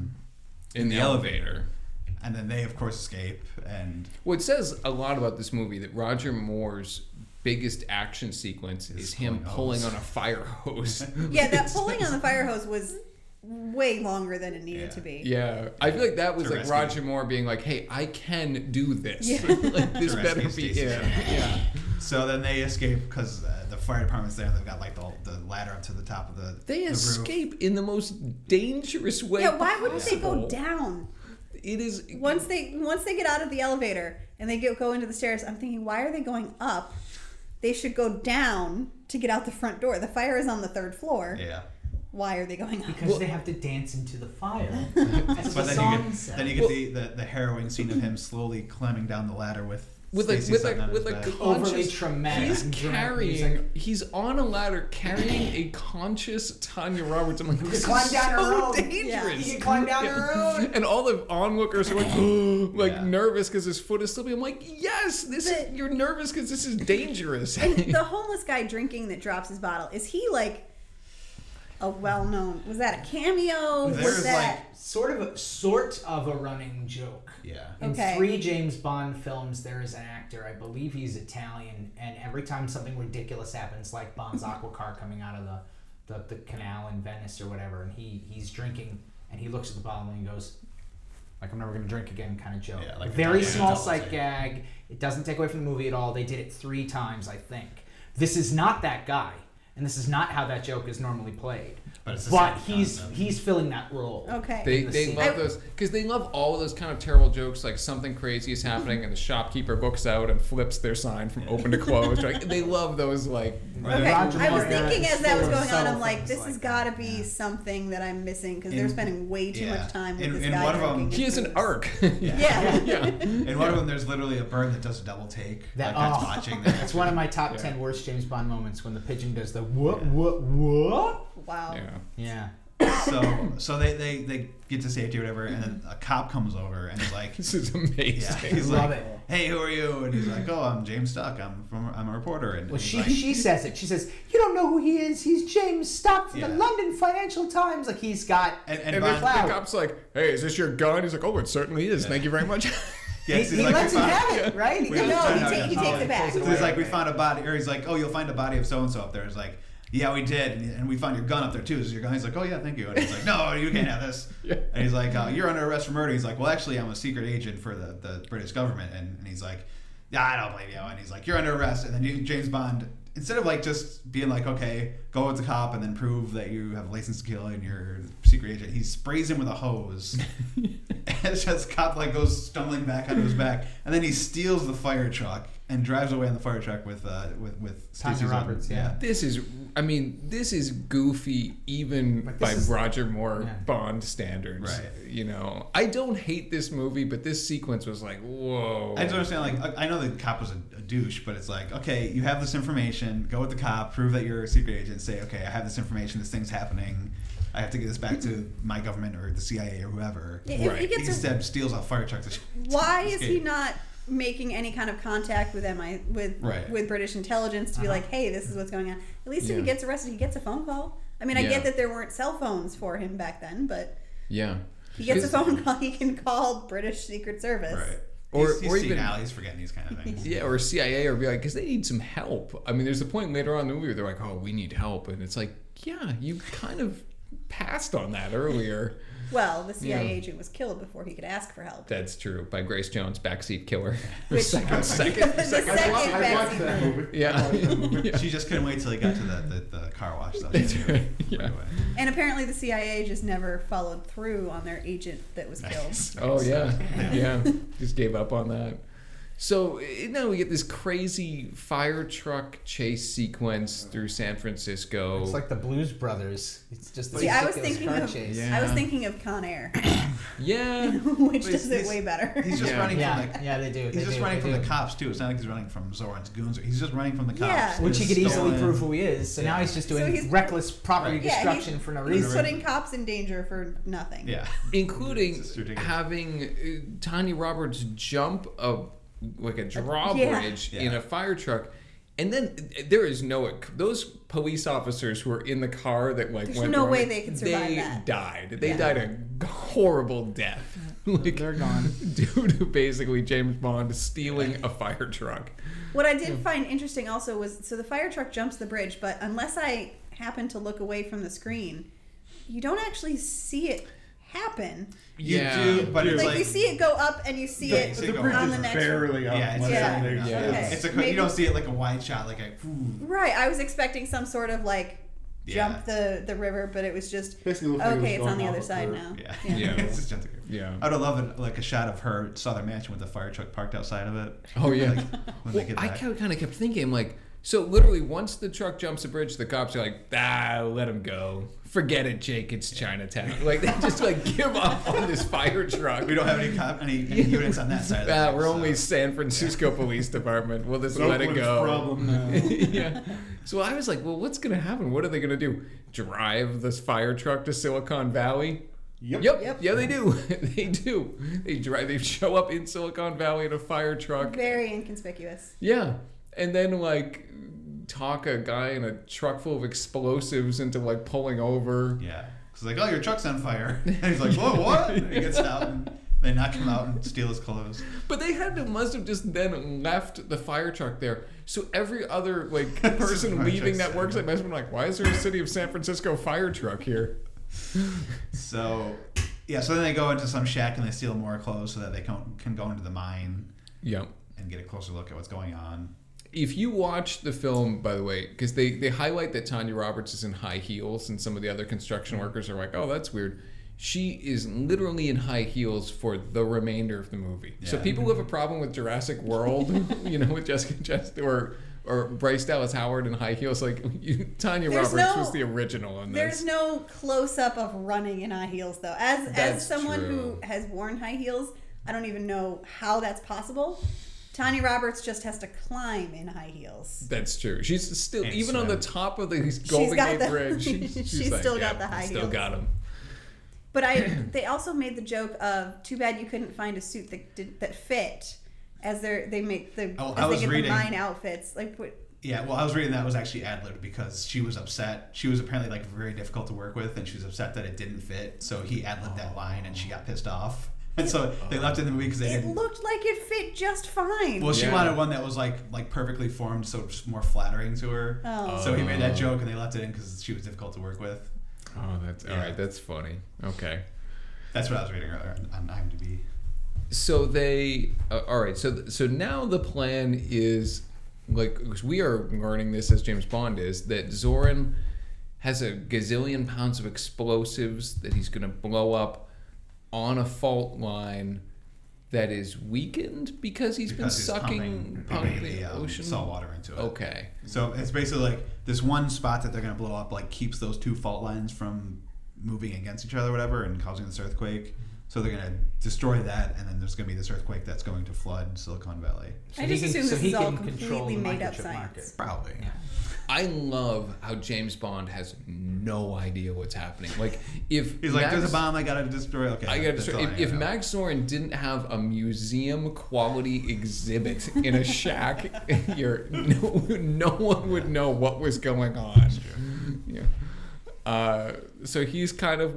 in the elevator. and then they of course escape. And Well, it says a lot about this movie that Roger Moore's biggest action sequence is him pulling on a fire hose. Yeah, that pulling on the fire hose was way longer than it needed to be. Yeah, I feel like that was To like rescue. Roger Moore being like, "Hey, I can do this. Yeah. Like this To better rescue be Stacy. it." Yeah. so then they escape because the fire department's there. And they've got like the ladder up to the top of the They the roof. escape in the most dangerous way. Yeah, why wouldn't they go possible. down? It is Once they get out of the elevator and they go into the stairs, I'm thinking, why are they going up? They should go down to get out the front door. The fire is on the 3rd floor. Yeah. Why are they going up? Because they have to dance into the fire. As But the then song you said. get the harrowing scene of him slowly climbing down the ladder with with Stacey sitting on with his a back. Overly conscious. traumatic He's music. carrying. He's on a ladder carrying a conscious Tanya Roberts. I'm like, this is climb down her so own. dangerous. Yeah. He can climb down her own. And all the onlookers are like, Yeah. nervous because his foot is slipping. I'm like, yes, you're nervous because this is dangerous. And the homeless guy drinking that drops his bottle, is he like a well-known? Was that a cameo? There's Was that? Sort of a running joke. Yeah. In Okay. 3 James Bond films, there is an actor, I believe he's Italian, and every time something ridiculous happens, like Bond's aqua car coming out of the canal in Venice or whatever, and he's drinking, and he looks at the bottle and he goes, like, I'm never going to drink again kind of joke. Yeah, like Very yeah, small double sight take. gag. It doesn't take away from the movie at all. They did it 3 times, I think. This is not that guy, and this is not how that joke is normally played. But it's the But same he's concept. filling that role. Okay. They in the they scene. love those because they love all of those kind of terrible jokes, like something crazy is happening and the shopkeeper looks out and flips their sign from open to closed. Like they love those like. Okay, Roger I was Moore era thinking is as that was full of going on, I'm subtle like, things this like has that. got to be something that I'm missing because they're In- spending way too yeah. much time with In- this in guy one of them- drinking. He his has an booze. arc. Yeah. yeah. In one of them, there's literally a bird that does a double take. That, like, that's oh, watching. that's one of my top 10 worst James Bond moments when the pigeon does the what? Wow. Yeah. Yeah. So they get to safety or whatever, and then a cop comes over and is like, This is amazing. yeah, he's Love like, it. hey, who are you? And he's like, oh, I'm James Stuck. I'm a reporter. And Well, he's she like, she says it. She says, "You don't know who he is. He's James Stock from the Yeah. London Financial Times." Like he's got. and And Bond, the Cloud. cop's like, "Hey, is this your gun?" He's like, "Oh, it certainly is. Thank you very much." yeah, he he's like, lets we him found- have it, right? We- No, no, he takes it back. pulls So he's away. like, we found a body, or he's like, oh, you'll find a body of so and so up there. He's like, yeah, we did, and we found your gun up there too. Is your gun? He's like, oh yeah, thank you. And he's like, no, you can't have this. Yeah. And he's like, you're under arrest for murder. He's like, well, actually, I'm a secret agent for the British government. And he's like, yeah, I don't blame you. And he's like, you're under arrest. And then James Bond, instead of like just being like, okay, go with the cop and then prove that you have a license to kill and you're a secret agent, he sprays him with a hose. And it's just cop like goes stumbling back onto his back, and then he steals the fire truck and drives away in the fire truck with Stacey Roberts, yeah. This is goofy even Like, by this is- Roger Moore Yeah. Bond standards. Right. You know, I don't hate this movie, but this sequence was like, whoa. I just understand, like, I know the cop was a douche, but it's like, okay, you have this information, go with the cop, prove that you're a secret agent, say, okay, I have this information, this thing's happening, I have to get this back to my government or the CIA or whoever. If he Right. He gets a, instead steals a fire truck. why is he escape. not making any kind of contact with Right. with British intelligence to be like, hey, this is what's going on? At least if Yeah. he gets arrested, he gets a phone call. I mean, I Yeah. get that there weren't cell phones for him back then, but Yeah. he gets a Because- phone call. He can call British Secret Service. Right. Or- he's or even- senile, he's forgetting these kind of things. Yeah, or CIA, or be like, because they need some help. I mean, there's a point later on in the movie where they're like, oh, we need help. And it's like, yeah, you kind of passed on that earlier. Well, the CIA Yeah. agent was killed before he could ask for help. That's true. By Grace Jones, backseat killer. Which- second. The second I watched backseat that killer. movie. Yeah. She just couldn't wait till he got to the car wash stuff. That's She knew right. right Yeah. away. And apparently the CIA just never followed through on their agent that was killed. Nice. Oh, yeah. Yeah. Just gave up on that. So now we get this crazy fire truck chase sequence through San Francisco. It's like the Blues Brothers. It's just this See, I was ridiculous thinking car of chase. Yeah. I was thinking of Con Air, yeah. which But does it he's- way better. He's just Yeah. running Yeah, from the yeah, they do. He's they just do, running they from the do. cops too. It's not like he's running from Zoran's goons. He's just running from the cops. Yeah. Which he He's could easily stolen- prove who he is. So now Yeah. he's just So doing he's- reckless property Right. destruction for no He's reason. putting cops in danger for nothing. Yeah. Including It's just ridiculous. having Tanya Roberts jump a drawbridge Yeah. in a fire truck And then there is those police officers who are in the car that like There's went no wrong, way they can survive they that. died. They Yeah. died a horrible death. Like, They're gone. due to basically James Bond stealing a fire truck. What I did find interesting also was, so the fire truck jumps the bridge, but unless I happen to look away from the screen, you don't actually see it happen. You Yeah. do, but it's Like, like you see it go up and you see it the bridge on is the next barely up. Yeah, it's Yeah. Yeah. Okay. it's Maybe- you don't see it like a wide shot, like a. Right, I was expecting some sort of like Yeah. jump the river, but it was just Basically looked like it was okay, it's on going the off other a side cliff. now. Yeah, Yeah. it's just jumping. Yeah. I would have loved like a shot of her Southern Mansion with the fire truck parked outside of it. Oh yeah. Like, when they Well, get I back. kind of kept thinking like, so literally once the truck jumps the bridge, the cops are like, let him go. Forget it, Jake. It's Chinatown. Like they just like give up on this fire truck. We don't have any units on that side. Of the We're so- only San Francisco Police Department. We'll just let it Oakland's go. problem now. Yeah. So I was like, well, what's gonna happen? What are they gonna do? Drive this fire truck to Silicon Valley? Yep. Yeah, they do. They do. They drive. They show up in Silicon Valley in a fire truck. Very inconspicuous. Yeah, and then like talk a guy in a truck full of explosives into like pulling over. Yeah. It's like, oh, your truck's on fire. And he's like, whoa, what? And he gets out and they knock him out and steal his clothes. But they must have just then left the fire truck there. So every other like person Fire leaving truck's that works like must have been like, why is there a city of San Francisco fire truck here? So, yeah, so then they go into some shack and they steal more clothes so that they can go into the mine Yeah. and get a closer look at what's going on. If you watch the film, by the way, because they highlight that Tanya Roberts is in high heels and some of the other construction workers are like, oh, that's weird. She is literally in high heels for the remainder of the movie. So Yeah. people who have a problem with Jurassic World, with Jessica Chastain or Bryce Dallas Howard in high heels, like Tanya There's Roberts no- was the original in this. There's no close up of running in high heels though. As That's someone true. who has worn high heels, I don't even know how that's possible. Tanya Roberts just has to climb in high heels. That's true. She's still And even on the swim. top of the Golden got Gate the- Bridge. she's like, still got "Yep, the high still heels." got them. But they also made the joke of too bad you couldn't find a suit that fit, as they make the Oh, as I they was get reading- the mine outfits like. Yeah, well, I was reading that was actually ad-libbed because she was upset. She was apparently like very difficult to work with, and she was upset that it didn't fit. So he ad-libbed that line, and she got pissed off. And so they left it in the movie because they It didn't. looked like it fit just fine. Well, she Yeah. wanted one that was like perfectly formed, so it's more flattering to her. Oh. So he made that joke, and they left it in because she was difficult to work with. Oh, that's all Yeah. right. That's funny. Okay. That's what I was reading earlier on IMDb. So they all right. So now the plan is like 'cause we are learning this as James Bond is that Zorin has a gazillion pounds of explosives that he's going to blow up on a fault line that is weakened because he's been Because he's sucking pumping the ocean salt water into it. Okay. So it's basically like this one spot that they're going to blow up, like keeps those two fault lines from moving against each other, or whatever, and causing this earthquake. So they're going to destroy that, and then there's going to be this earthquake that's going to flood Silicon Valley. I just assume this he is all can control completely the made up microchip science. market. Probably. Yeah. I love how James Bond has no idea what's happening. Like if He's like, Max- there's a bomb I got to destroy. Okay. I got that's to. all If know. Max Zorin didn't have a museum quality exhibit in a shack here, no one would know what was going on. Yeah. So he's kind of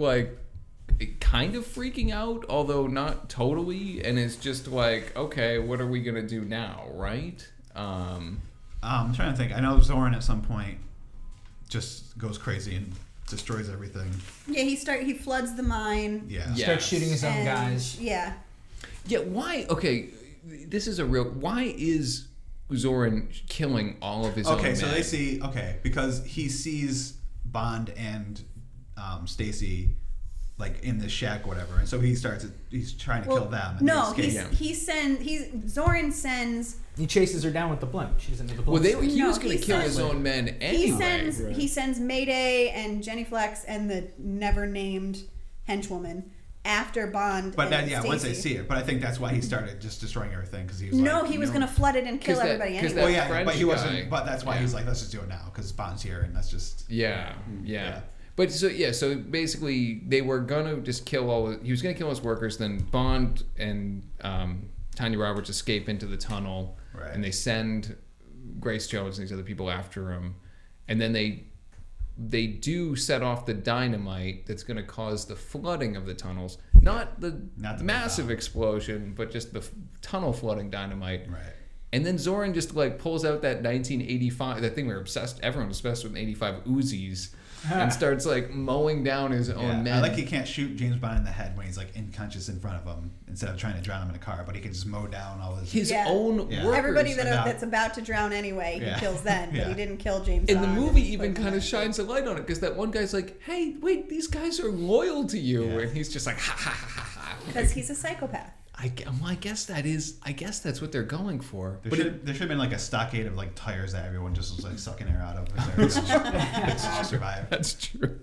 freaking out, although not totally, and it's just like, okay, what are we gonna do now, right? I'm trying to think. I know Zorin at some point just goes crazy and destroys everything. Yeah, he floods the mine. Yeah. Yeah. Starts shooting his own and- guys. Yeah. Yeah. Why? Okay, this is a real. Why is Zorin killing all of his own Okay, so men? they see. Okay, because he sees Bond and Stacy like in the shack, or whatever, and so he's trying to kill them. And No, they escape. Zorin sends. He chases her down with the blimp. She's into the blimp. Well, he No, was going he to kill sends- his own men anyway. He sends Mayday and Jenny Flex and the never named henchwoman after Bond. But and then, yeah, once they Stacy. see it. But I think that's why he started just destroying everything because he was No, like, he was going to flood it and kill 'Cause that- everybody 'cause anyway. Well, yeah, French but he guy. wasn't. But that's why Yeah. he's like, let's just do it now because Bond's here, and that's just. Yeah. Yeah. But so basically they were gonna just kill he was gonna kill his workers. Then Bond and Tanya Roberts escape into the tunnel, Right. and they send Grace Jones and these other people after him, and then they do set off the dynamite that's going to cause the flooding of the tunnels. Not the massive explosion, but just the tunnel flooding dynamite. Right. And then Zoran just like pulls out that 1985, that thing everyone was obsessed with, 85 Uzis, and starts like mowing down his own men. I like he can't shoot James Bond in the head when he's like unconscious in front of him instead of trying to drown him in a car, but he can just mow down all his own workers. Everybody that's about to drown anyway, he kills then, but he didn't kill James And Bond. the movie even kind of shines a light on it because that one guy's like, "Hey, wait, these guys are loyal to you," and he's just like, "Ha ha ha ha." Because he's a psychopath. I guess that's what they're going for. There should have been like a stockade of like tires that everyone just was like sucking air out of. It's all survive. That's true.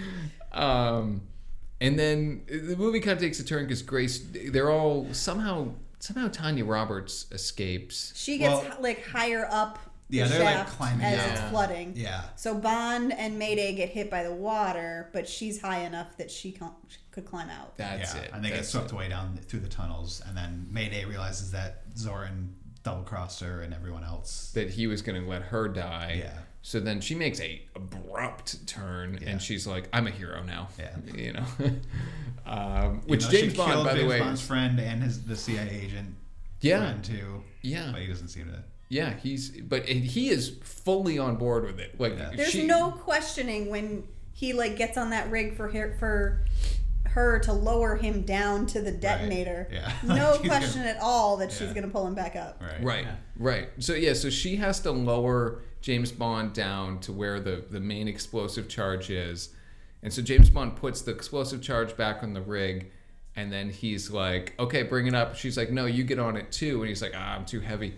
And then the movie kind of takes a turn because they're all somehow Tanya Roberts escapes. She gets like higher up the they're like shaft climbing as down. it's flooding. Yeah. So Bond and Mayday get hit by the water, but she's high enough that she could climb out. That's it. And they get swept away down through the tunnels, and then Mayday realizes that Zoran double-crossed her and everyone else. That he was going to let her die. Yeah. So then she makes a abrupt turn, and she's like, "I'm a hero now." Yeah. You know, which James Bond, by the way, James Bond's friend and the CIA agent. Friend too. Yeah. But he doesn't seem to. Yeah, he is fully on board with it. Like There's no questioning when he like gets on that rig for her to lower him down to the detonator. Right. Yeah. No question at all that she's gonna pull him back up. Right. So she has to lower James Bond down to where the main explosive charge is, and so James Bond puts the explosive charge back on the rig, and then he's like, "Okay, bring it up." She's like, "No, you get on it too," and he's like, "I'm too heavy."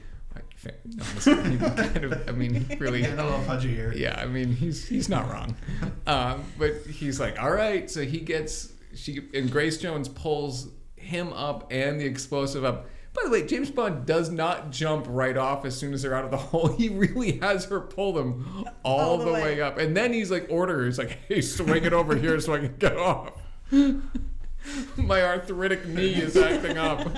Really getting a little pudgy here. Yeah, I mean, he's not wrong, but he's like, all right. So and Grace Jones pulls him up and the explosive up. By the way, James Bond does not jump right off as soon as they're out of the hole. He really has her pull them all the way up, and then he's like, he's like, "Hey, swing it over here so I can get off." My arthritic knee is acting up.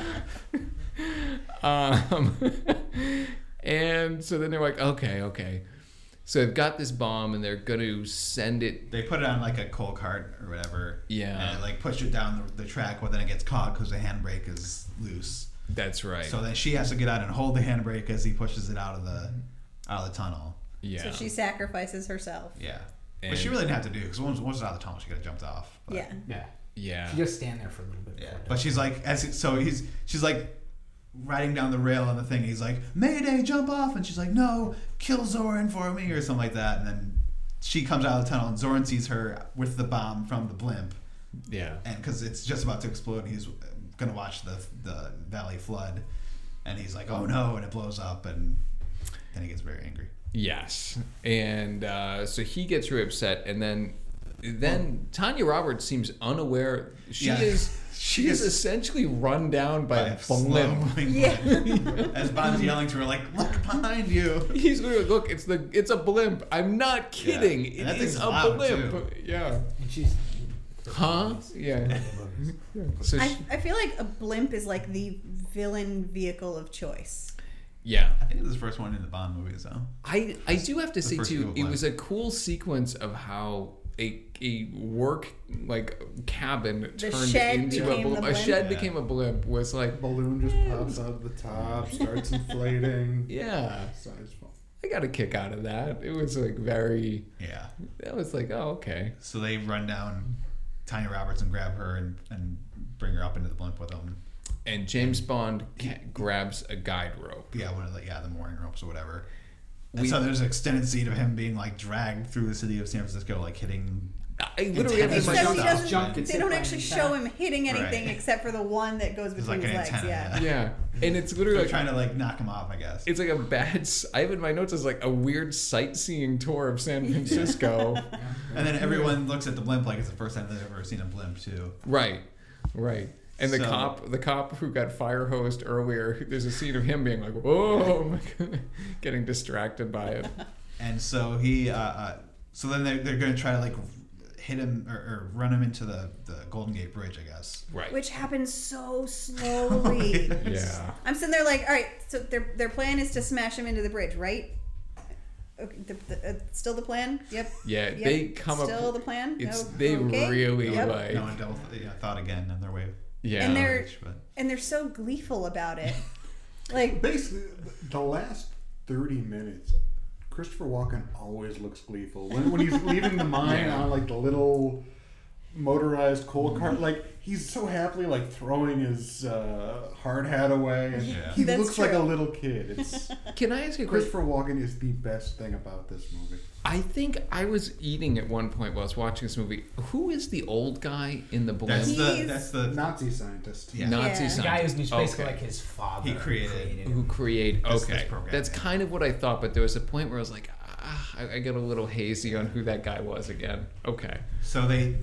And so then they're like, okay. So they've got this bomb and they're going to send it. They put it on like a coal cart or whatever. Yeah. And it like pushed it down the track, but then it gets caught because the handbrake is loose. That's right. So then she has to get out and hold the handbrake as he pushes it out of the tunnel. Yeah. So she sacrifices herself. Yeah. But she really didn't have to do because once it was out of the tunnel, she could have jumped off. But, Yeah. She just stand there for a little bit. Yeah. But she's like, she's like riding down the rail on the thing. He's like, "Mayday, jump off!" And she's like, "No, kill Zoran for me," or something like that. And then she comes out of the tunnel, and Zoran sees her with the bomb from the blimp. Yeah. And because it's just about to explode, he's gonna watch the valley flood, and he's like, "Oh no!" And it blows up, and then he gets very angry. Yes. And so he gets really upset, and then Tanya Roberts seems unaware. She is essentially run down by a blimp. As Bond's yelling to her, like, "Look behind you." He's literally, "Look, it's a blimp. I'm not kidding. Yeah. It is a blimp." Too. Yeah. And she's. Huh? Yeah. So I feel like a blimp is like the villain vehicle of choice. yeah. I think it was the first one in the Bond movies, though. I do have to say first too, evil it blimp. was a cool sequence of how a work like cabin turned shed into a became blimp. the A blimp? shed became a blimp. Was like, Balloon just pops out of the top, starts inflating. yeah. Size fall. I got a kick out of that. It was like very. Yeah. That was like, oh, okay. So they run down Tanya Roberts and grab her and bring her up into the blimp with them. And James Bond grabs a guide rope. Yeah, one of the mooring ropes or whatever. And so there's an extended scene of him being like dragged through the city of San Francisco, like hitting. I literally have It's in my Except like he jump doesn't. jump gets They hit don't by actually an show antenna. him hitting anything Right. except for the one that goes There's between like an his legs. antenna. Yeah, and it's literally They're like, trying to like knock him off, I guess. it's like a bad. I have in my notes as like a weird sightseeing tour of San Francisco. And then everyone looks at the blimp like it's the first time they've ever seen a blimp too. Right. And the So- cop who got fire hosed earlier, there's a scene of him being like, "Whoa," my God," getting distracted by it. And so he, so then they're going to try to like hit him or run him into the Golden Gate Bridge, I guess. Right. Which happens so slowly. Yeah. I'm sitting there like, all right, so their plan is to smash him into the bridge, right? Okay, still the plan? Yep. Yeah, Yep. they come up. Still the plan? It's No? they Okay. really Yep. like. No one thought again on their way. Yeah. And But they're so gleeful about it. Like, Basically, the last 30 minutes, Christopher Walken always looks gleeful. When he's leaving the mine Yeah. on like the little motorized coal cart, like he's so happily like throwing his hard hat away, and he That's looks like a true. little kid. It's Can I ask you a question? Christopher Walken is the best thing about this movie. I think I was eating at one point while I was watching this movie. Who is the old guy in the that's blimp? the Nazi scientist. Yeah. Nazi Yeah. The guy scientist. who's basically Okay. like his father. He created- Who create? This Okay, program, that's yeah. kind of what I thought, but there was a point where I was like, I get a little hazy on who that guy was again. Okay. So they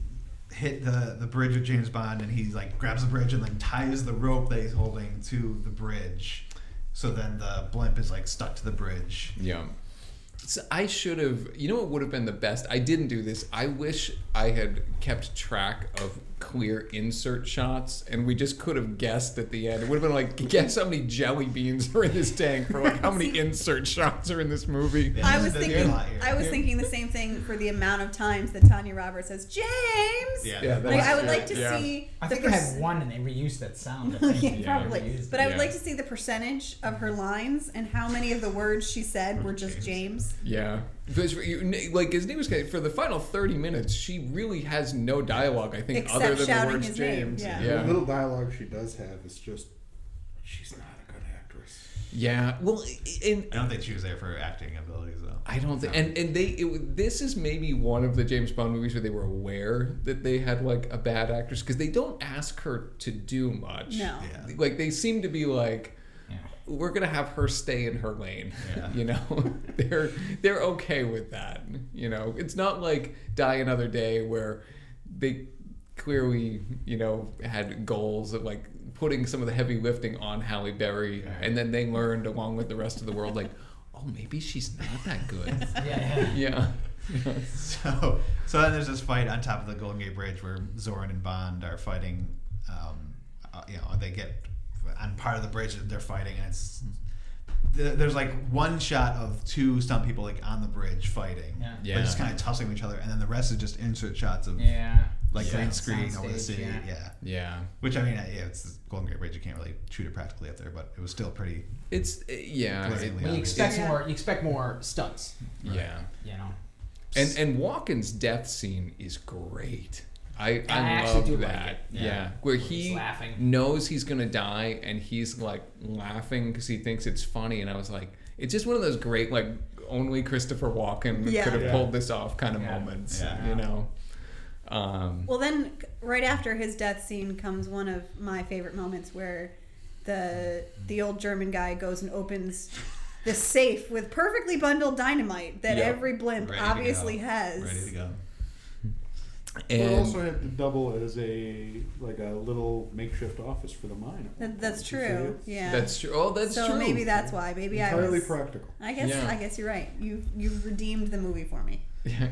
hit the bridge with James Bond, and he like grabs the bridge and like ties the rope that he's holding to the bridge. So then the blimp is like stuck to the bridge. Yeah. So I should have, you know what would have been the best? I didn't do this. I wish I had kept track of clear insert shots and we just could have guessed at the end. It would have been like, guess how many jelly beans are in this tank for like how many insert shots are in this movie. Yeah, I was there's a thinking, lot here. I was thinking the same thing for the amount of times that Tanya Roberts says James. Yeah, Like that's I would true. like to Yeah. see. I the think they had one and they reused that sound. I think. Yeah, Yeah. probably. Reused But I would Yeah. like to see the percentage of her lines and how many of the words she said were just James. Yeah. Because like his name was for the final 30 minutes, she really has no dialogue, I think, Except other than the shouting words his name, James. yeah. The little dialogue she does have is just, she's not a good actress. Yeah. Well, and I don't think she was there for acting abilities though. I don't think, and this is maybe one of the James Bond movies where they were aware that they had like a bad actress because they don't ask her to do much. No. Yeah. Like they seem to be like, Yeah. we're gonna have her stay in her lane. Yeah. You know, they're okay with that. You know, it's not like Die Another Day where they clearly had goals of like putting some of the heavy lifting on Halle Berry, and then they learned along with the rest of the world like, oh, maybe she's not that good. Yeah. Yeah. So then there's this fight on top of the Golden Gate Bridge where Zorin and Bond are fighting. They get on part of the bridge that they're fighting, and there's like one shot of two stunt people like on the bridge fighting, Yeah. but just kind of tussling each other, and then the rest is just insert shots of Yeah. like green Yeah. screen over the Soundstage, city. yeah. Yeah. Yeah. Which I mean, it's the Golden Gate Bridge. You can't really shoot it practically up there, but it was still pretty. It's yeah. Blatantly Well, you obvious. expect Yeah. more. You expect more stunts. Yeah. You know. And Walken's death scene is great. I actually do love like that. it. Yeah. Yeah. Where He's he laughing. knows he's gonna die and he's like laughing because he thinks it's funny. And I was like, it's just one of those great like only Christopher Walken Yeah. could have Yeah. pulled this off kind of Yeah. moments. Yeah. You know. Well, then right after his death scene comes one of my favorite moments where the old German guy goes and opens the safe with perfectly bundled dynamite that Yeah. every blimp Ready to obviously go. has. Ready to go. It And also had to double as a little makeshift office for the mine. That's Did you see true. it? Yeah. that's true. Oh, that's so true. maybe that's why. Maybe I Entirely was. practical. I guess. Yeah. I guess you're right. You've redeemed the movie for me.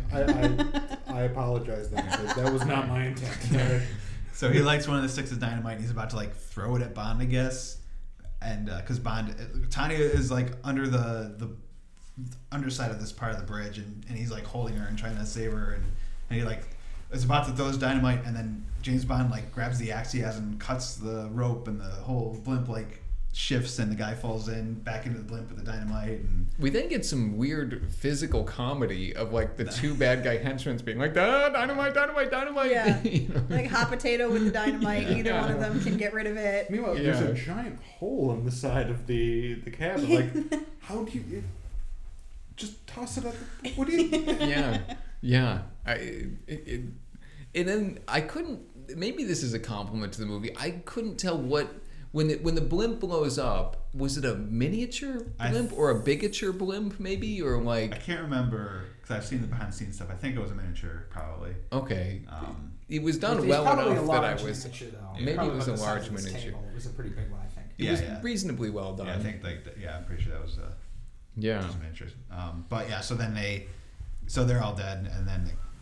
I apologize then, because that was not my intent. So he lights one of the sticks of dynamite, and he's about to like throw it at Bond, I guess, and because Tanya is like under the underside of this part of the bridge, and he's like holding her and trying to save her, and he like is about to throw his dynamite, and then James Bond like grabs the axe he has and cuts the rope, and the whole blimp like shifts, and the guy falls in back into the blimp with the dynamite, and we then get some weird physical comedy of like the two bad guy henchmen being like, dynamite, dynamite, dynamite. Yeah. You know? Like hot potato with the dynamite. Yeah. Neither one of them can get rid of it. Meanwhile, there's a giant hole in the side of the cabin. Like, how do you just toss it up? What do you? Yeah. And then I couldn't. Maybe this is a compliment to the movie. I couldn't tell what when the blimp blows up. Was it a miniature blimp or a bigature blimp? Maybe or I like can't remember because I've seen the behind the scenes stuff. I think it was a miniature, probably. okay. Um, It was done It's well probably enough a that I large was. miniature, though. Maybe Probably it was about a the large size of this miniature. table. It was a pretty big one, I think. It was reasonably well done. Yeah, I think I'm pretty sure that was Yeah. just miniatures. But yeah, so they're all dead, and then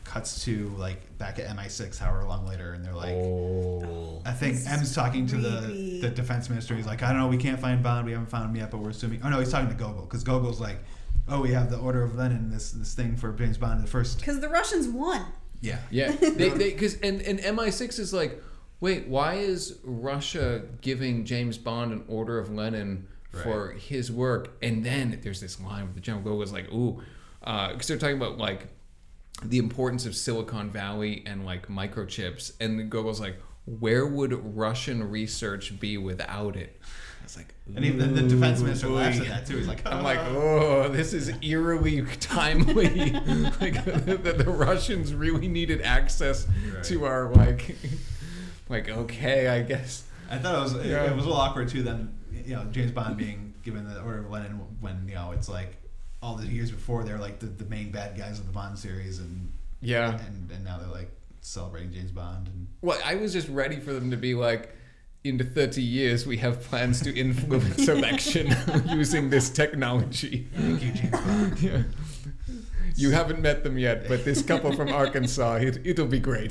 cuts to like back at MI6 however long later, and they're like, Oh. I think This M's is talking to creepy. the defense minister. He's like, I don't know, we can't find Bond. We haven't found him yet, but we're assuming. Oh no, he's talking to Gogol because Gogol's like, oh, we have the Order of Lenin, this thing for James Bond. The first, Because the Russians won. yeah, Yeah, because and MI6 is like, wait, why is Russia giving James Bond an Order of Lenin for his work? And then there's this line where the General Gogol's like, ooh, because they're talking about like the importance of Silicon Valley and like microchips, and Gogol's like, where would Russian research be without it? I was like, and even the defense minister ooh, laughs boy. at that too. He's like, I'm like, oh, this is eerily timely. Like the Russians really needed access to our like okay, I guess. I thought it was a little awkward too. Then James Bond being given the Order of Lenin when it's like all the years before they're like the main bad guys of the Bond series, and Yeah. and now they're like celebrating James Bond. And Well, I was just ready for them to be like, in the 30 years, we have plans to influence election using this technology. thank you, James Bond. Yeah. You haven't met them yet, but this couple from Arkansas, it'll be great.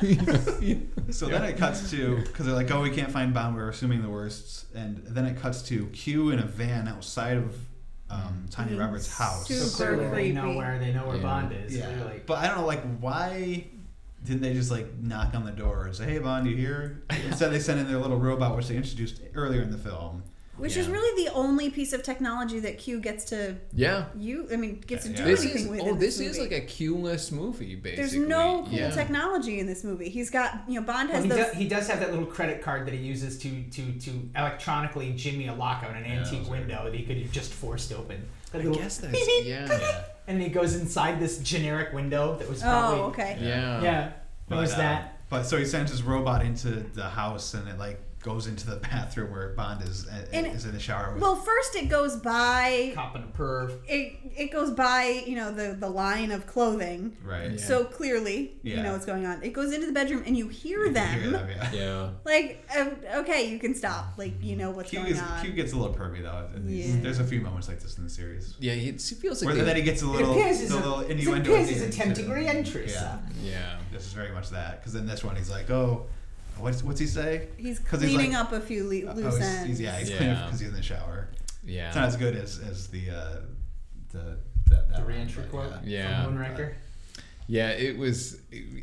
So then it cuts to, because they're like, oh, we can't find Bond, we're assuming the worst, and then it cuts to Q in a van outside of Tanya Roberts' house. Super So clearly creepy. they know where Yeah. Bond is. Yeah, Clearly. but I don't know, like, why didn't they just like knock on the door and say, "Hey, Bond, you here?" Instead, they sent in their little robot, which they introduced earlier in the film. Which is Yeah. really the only piece of technology that Q gets to Yeah. gets to do Yeah. This anything is with. in this is movie. like a Q-less movie, basically. There's no cool Yeah. technology in this movie. He's got Bond has Well, those. he does have that little credit card that he uses to electronically jimmy a lock on an antique that's window that he could have just forced open. That I little guess that's beep, beep, yeah. and he goes inside this generic window that was probably Oh, okay. Yeah. yeah. What was that? But so he sends his robot into the house, and it like goes into the bathroom where Bond is And in the shower. With, Well, first it goes by. Cop and a perv. It goes by the line of clothing. right. Yeah. So clearly, you Yeah. know what's going on. It goes into the bedroom, and you hear You them. can hear them, yeah. Yeah. Like, okay, you can stop. Like, you know what's going on. Q gets a little pervy though. in these- Yeah. There's a few moments like this in the series. Yeah, it feels like Where then he gets a little, appears the he's little it innuendo. appears at the he's end, attempting too. re-entry. Yeah. yeah. This is very much that. Because in this one, he's like, oh, what's he say? He's 'Cause he's cleaning like- up a few loose he's ends. cleaning Yeah. because he's in the shower. Yeah. It's not as good as the The one, re-entry but quote Yeah. from Moonraker. Yeah, it was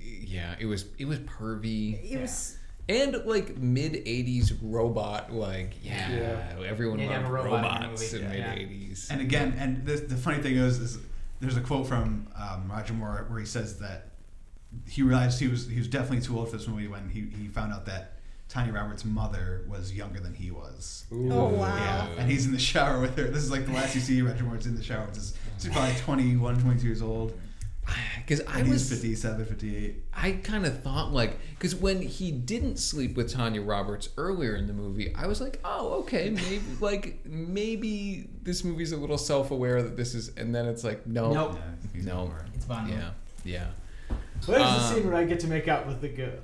pervy. It was. And like mid '80s robot, like everyone Yeah, you have loved a robot in a robots movie. in Yeah. mid '80s. And again, and the funny thing is there's a quote from Roger Moore where he says that he realized he was definitely too old for this movie when he found out that Tanya Roberts' mother was younger than he was. Oh wow. Yeah, and he's in the shower with her. This is like the last you see Roger Moore's in the shower. She's probably 21, 22 years old. Because I And was he's 57, 58. I kind of thought like, because when he didn't sleep with Tanya Roberts earlier in the movie, I was like, oh, okay, maybe this movie's a little self-aware that this is, and then it's like, no, Nope. Yeah, he's no, over. It's Bond. yeah. Where's the scene where I get to make out with the girl?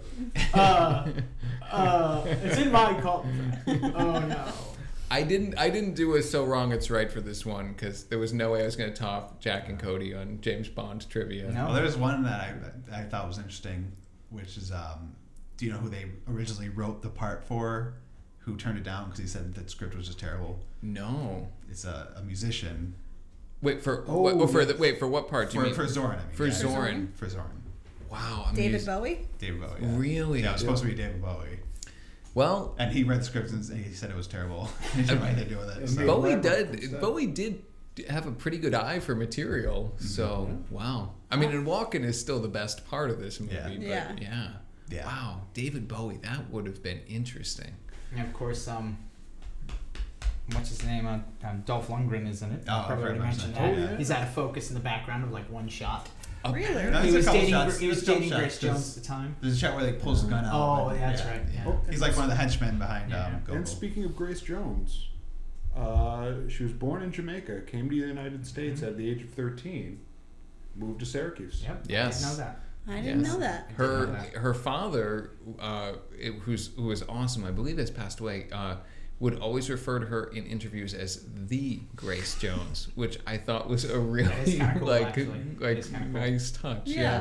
It's in my contract. Oh no. I didn't do a So Wrong It's Right for this one because there was no way I was going to top Jack and Cody on James Bond trivia. No. Well, there's one that I thought was interesting, which is, do you know who they originally wrote the part for? Who turned it down because he said that script was just terrible? No. It's a musician. Wait for Oh, wait for what part? Do you mean For Zorin, I mean. for yeah. Zorin? For Zorin. Wow, David Bowie. David Bowie. Yeah. Really? Yeah, it was supposed to be David Bowie. Well, And he read the script and he said it was terrible. He didn't know anything to do with it. So. Bowie did have a pretty good eye for material. So wow. I mean, and Walken is still the best part of this movie. Yeah. But Yeah. Yeah. Wow, David Bowie. That would have been interesting. And of course, what's his name? Dolph Lundgren is in it. Oh, I Probably already forgot mentioned about that. that. Oh, yeah. He's out of focus in the background of like one shot. Really? No, He it's a was couple dating. shots. He was It's a couple dating Grace shots. Jones at the time. There's a shot where they pulls the gun out. Oh, and- yeah, that's right. Yeah. He's like one of the henchmen behind Yeah. Gogol. And speaking of Grace Jones, she was born in Jamaica, came to the United States at the age of 13, moved to Syracuse. Yep. Yes. I didn't know that. I didn't Yes. know that. Her father, who was awesome, I believe has passed away, would always refer to her in interviews as the Grace Jones, which I thought was a That is really kinda cool, actually. It like is kinda cool. nice touch. Yeah.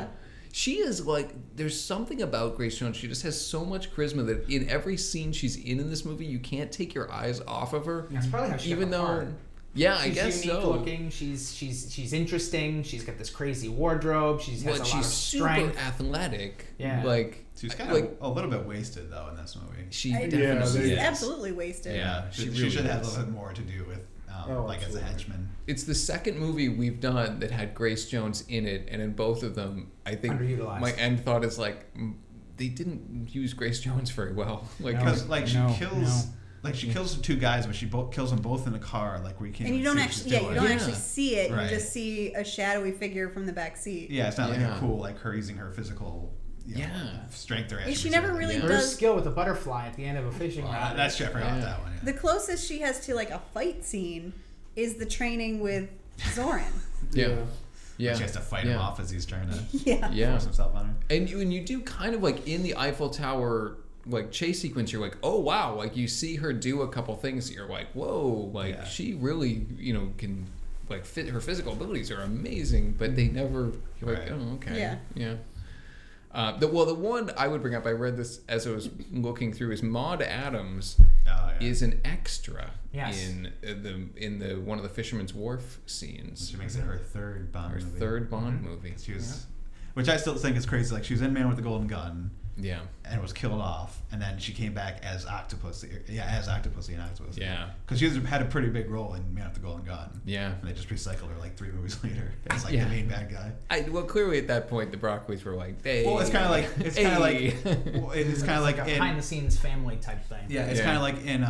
She is like, there's something about Grace Jones. She just has so much charisma that in every scene she's in this movie, you can't take your eyes off of her. That's probably how she Even got the though, part. yeah, I She's guess unique so. looking. She's interesting. She's got this crazy wardrobe. She has a lot She's of super strength. athletic. Yeah. like She's kind like of a little bit wasted though in this movie. she I- definitely She's is. absolutely wasted. Yeah, she really should have a is. little bit more to do with like as a absolutely. henchman. It's the second movie we've done that had Grace Jones in it, and in both of them, I think Underutilized. my end thought is like they didn't use Grace Jones very well. Like, No. Because like she No, kills no. like she kills the two guys, but she kills them both in the car, like where you can't. And you even don't see what actually, she's yeah, doing. you don't Yeah. actually see it. Right. You just see a shadowy figure from the back seat. Yeah, it's not like Yeah. a cool like her using her physical strength or And she attributes never or really anything. Her does. skill with a butterfly at the end of a fishing rod. That's true. I forgot Yeah. that one. Yeah. The closest she has to like a fight scene is the training with Zoran. yeah, yeah. She has to fight him off as he's trying to Yeah. Yeah. force himself on her. And you do kind of like in the Eiffel Tower like chase sequence, you're like, oh wow, like you see her do a couple things that you're like, whoa, like Yeah. she really, can like fit, her physical abilities are amazing, but they never, you're like, Right. oh okay, Yeah. The one I would bring up, I read this as I was looking through, is Maude Adams Oh, yeah. is an extra Yes. in the one of the Fisherman's Wharf scenes. She makes it her third Bond Her movie. third Bond movie. She was, which I still think is crazy. Like she was in Man with the Golden Gun Yeah. and was killed off, and then she came back as Octopussy. Yeah, as Octopussy in Octopussy. Yeah. Because she had a pretty big role in Man with the Golden Gun. Yeah. And they just recycled her like 3 movies later as like Yeah. the main bad guy. Well, clearly at that point, the Broccoli's were like, hey. Well, it's kind of like it's kind of Hey. like well, it's kind of like in, behind the scenes family type thing. yeah, it's Yeah. kind of like in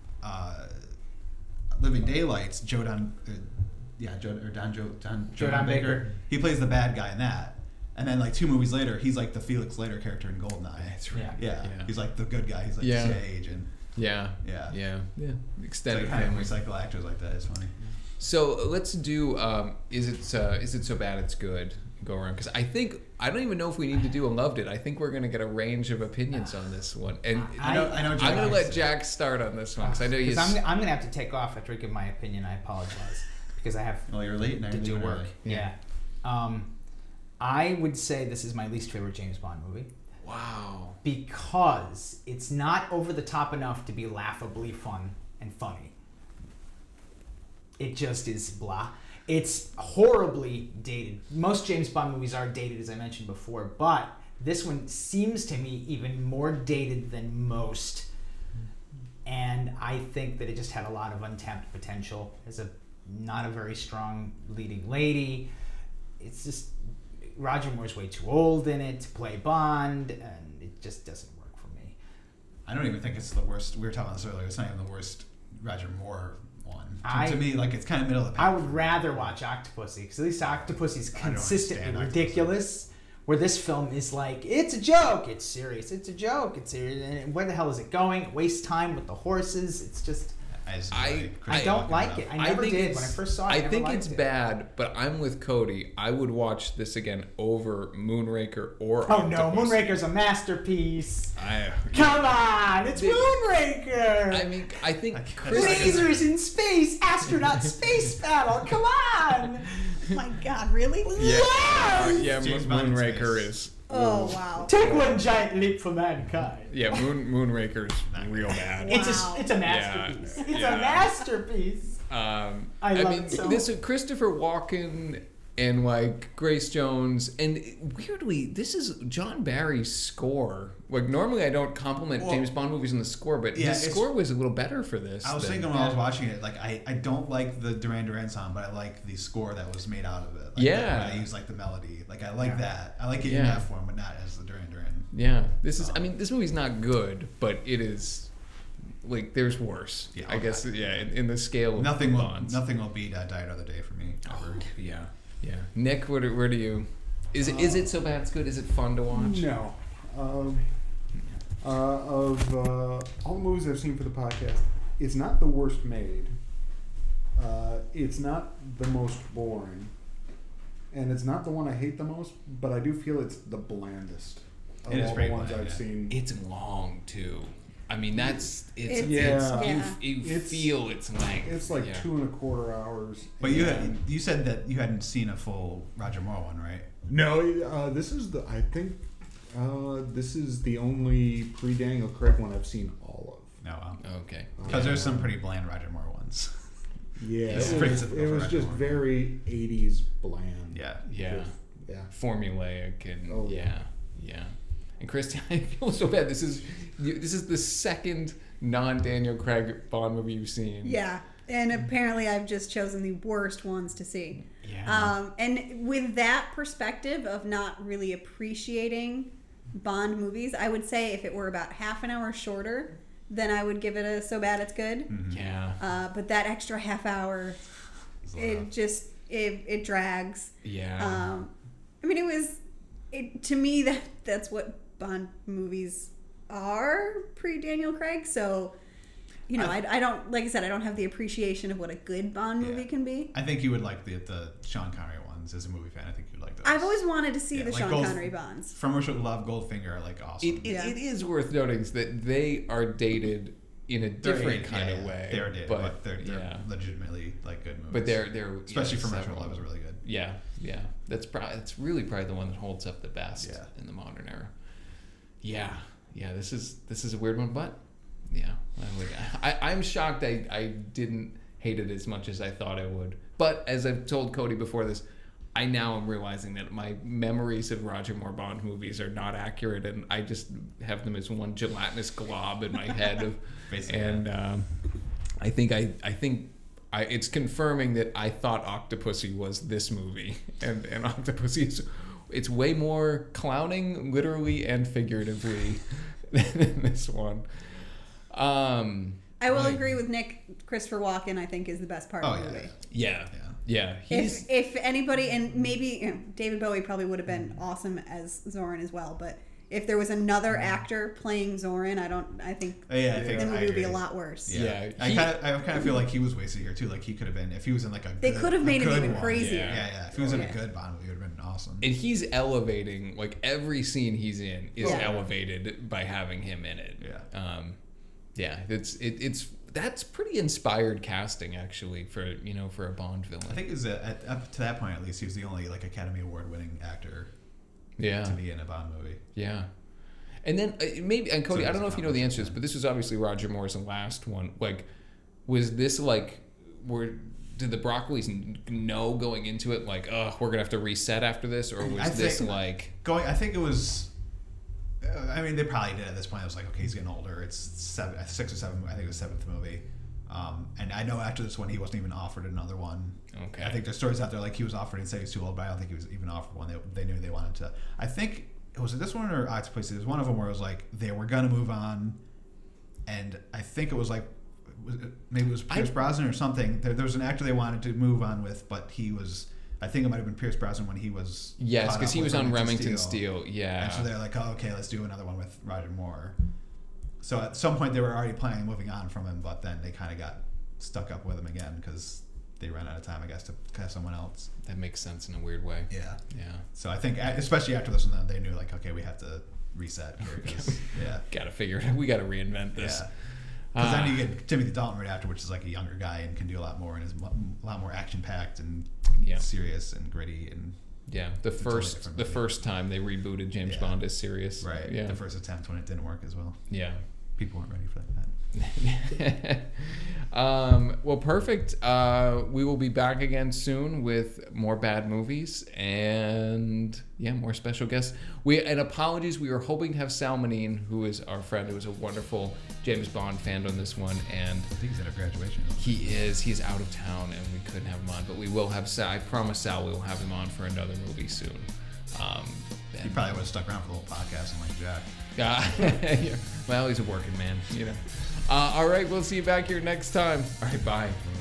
Living Daylights. Don Baker. He plays the bad guy in that, and then like 2 movies later, he's like the Felix Leiter character in Goldeneye. That's right. Yeah. Yeah. He's like the good guy. He's like Yeah. the CIA agent. Yeah. Yeah. Yeah. Yeah. It's Extended like kind of family. recycle actors like that. It's funny. So let's do is it so bad it's good go around, because I don't even know if we need to do a loved it. I think we're gonna get a range of opinions on this one, and I know. I'm Jack gonna likes let it. Jack start on this one because I know you. 'Cause I'm gonna have to take off after I give my opinion. I apologize because I have Well, you're late. Now to you're do leaving work. early. Yeah. I would say this is my least favorite James Bond movie Wow. because it's not over the top enough to be laughably fun and funny. It just is blah. It's horribly dated. Most James Bond movies are dated, as I mentioned before, but this one seems to me even more dated than most. And I think that it just had a lot of untapped potential. As not a very strong leading lady. It's just Roger Moore's way too old in it to play Bond, and it just doesn't work for me. I don't even think it's the worst. We were talking about this earlier. It's not even the worst Roger Moore one. To I- me, like it's kind of middle of the I pack. would rather watch Octopussy because at least Octopussy's I don't consistently understand Octopussy. ridiculous. Where this film is like, it's a joke, it's serious, it's a joke, it's serious, and where the hell is it going? It wastes time with the horses. It's just, I don't like it. I never think did it's- when I first saw it. I never think liked it's it. bad, but I'm with Cody. I would watch this again over Moonraker or. Oh no, Octopus. Moonraker's a masterpiece. I Come on, it's Moonraker. I mean, I think I can't- Chris. Lasers in space, astronaut space battle. Come on. Oh my God, really? Yes! Yeah, James Bond in Moonraker space. is. Oh wow. Take one giant leap for mankind. Yeah, Moonraker's real bad. It's Wow. it's a masterpiece. Yeah, It's yeah. a masterpiece. I love mean, it so. this Christopher Walken and like Grace Jones, and weirdly, this is John Barry's score. Like normally, I don't compliment Well, James Bond movies on the score, but yeah, his it's- score was a little better for this. I was than- thinking when I was watching it, like I don't like the Duran Duran song, but I like the score that was made out of it. Like Yeah. when I use like the melody. Like I like Yeah. that. I like it Yeah. in that form, but not as the Duran Duran. Yeah, this is. I mean, this movie's not good, but it is. Like, there's worse. Yeah, I okay. guess. Yeah, in the scale of Nothing will Bonds. beat Die Another Day for me. Ever. Yeah, yeah. Nick, where do you? Is it so bad it's good? Is it fun to watch? No. Of all the movies I've seen for the podcast, it's not the worst made. It's not the most boring. And it's not the one I hate the most, but I do feel it's the blandest of It is all pretty the ones bland, I've yeah. seen. It's long too. I mean, that's it's Yeah. you It's- feel its length. It's like yeah. 2.25 hours. But you said that you hadn't seen a full Roger Moore one, right? No, this is this is the only pre-Daniel Craig one I've seen all of. No, Okay. because there's some pretty bland Roger Moore ones. Yeah, It's it pretty was, typical it for was Roger just Moore. very 80s bland. Yeah. Yeah. Yeah. Formulaic and Oh, yeah. And Christian, I feel so bad. This is the second non-Daniel Craig Bond movie you've seen. Yeah, and apparently I've just chosen the worst ones to see. Yeah. And with that perspective of not really appreciating Bond movies, I would say if it were about half an hour shorter, then I would give it a so bad it's good. Yeah. But that extra half hour, it just it drags. Yeah. I mean, to me that's what Bond movies are pre Daniel Craig. So, I don't, like I said, I don't have the appreciation of what a good Bond movie can be. I think you would like the Sean Connery ones as a movie fan. I think you'd like those. I've always wanted to see the like Sean Connery Bonds. From Russia with Love, Goldfinger are like awesome. It is worth noting that they are dated in a different kind of way. They're dated, but they're legitimately like good movies. But they're especially from Russia several. with Love is really good. Yeah. It's really probably the one that holds up the best Yeah. in the modern era. Yeah. This is a weird one, but yeah, I'm shocked I didn't hate it as much as I thought I would. But as I've told Cody before this, I now am realizing that my memories of Roger Moore Bond movies are not accurate, and I just have them as one gelatinous glob in my head. Basically, and I think it's confirming that I thought Octopussy was this movie, and Octopussy it's way more clowning, literally and figuratively, than this one. I will agree with Nick. Christopher Walken, I think, is the best part of the movie. Yeah. If anybody, and maybe David Bowie probably would have been awesome as Zorin as well, but if there was another actor playing Zorin, I think the movie would be a lot worse. Yeah. I kind of feel like he was wasted here too. Like he could have been, if he was in like a They could have made him even one. crazier. Yeah. If he was in a good Bond movie, it would have been awesome. And he's elevating, like every scene he's in is elevated by having him in it. That's pretty inspired casting actually for a Bond villain. I think up to that point at least, he was the only like Academy Award winning actor to be in a Bond movie. Yeah. And then maybe, and Cody, So I don't know if you know the answer to this, but this was obviously Roger Moore's last one. Like, was this like, did the Broccolis know going into it, like, we're going to have to reset after this? Or was this like... I think it was... I mean, they probably did at this point. It was like, okay, he's getting older. It's 6 or 7. I think it was 7th movie. And I know after this one, he wasn't even offered another one. Okay. I think there's stories out there like he was offered and said he was too old, but I don't think he was even offered one. They knew they wanted to. I think, was it this one or Octopussy? There was one of them where it was like they were going to move on. And I think it was like, maybe it was Pierce Brosnan or something. There was an actor they wanted to move on with, but he was... I think it might have been Pierce Brosnan when he was... Yes, because he was on Remington Steele. Yeah. And so they're like, oh, okay, let's do another one with Roger Moore. So at some point they were already planning on moving on from him, but then they kind of got stuck up with him again because they ran out of time, I guess, to cast someone else. That makes sense in a weird way. Yeah. Yeah. So I think, especially after this one, they knew, like, okay, we have to reset here. Gotta figure it out. We gotta reinvent this. Yeah. Because then you get Timothy Dalton right after, which is like a younger guy and can do a lot more and is a lot more action-packed and serious and gritty and... Yeah, the first time they rebooted James Bond as serious. Right. Yeah. The first attempt when it didn't work as well. Yeah. People weren't ready for that. Well, perfect. We will be back again soon with more bad movies and more special guests. And apologies, we were hoping to have Sal Manine, who is our friend, who is a wonderful James Bond fan on this one, and I think he's at a graduation. he's out of town and we couldn't have him on, but we will have Sal. I promise Sal we will have him on for another movie soon. He probably would have stuck around for the whole podcast and like Jack. Well, he's a working man, All right, we'll see you back here next time. All right, bye.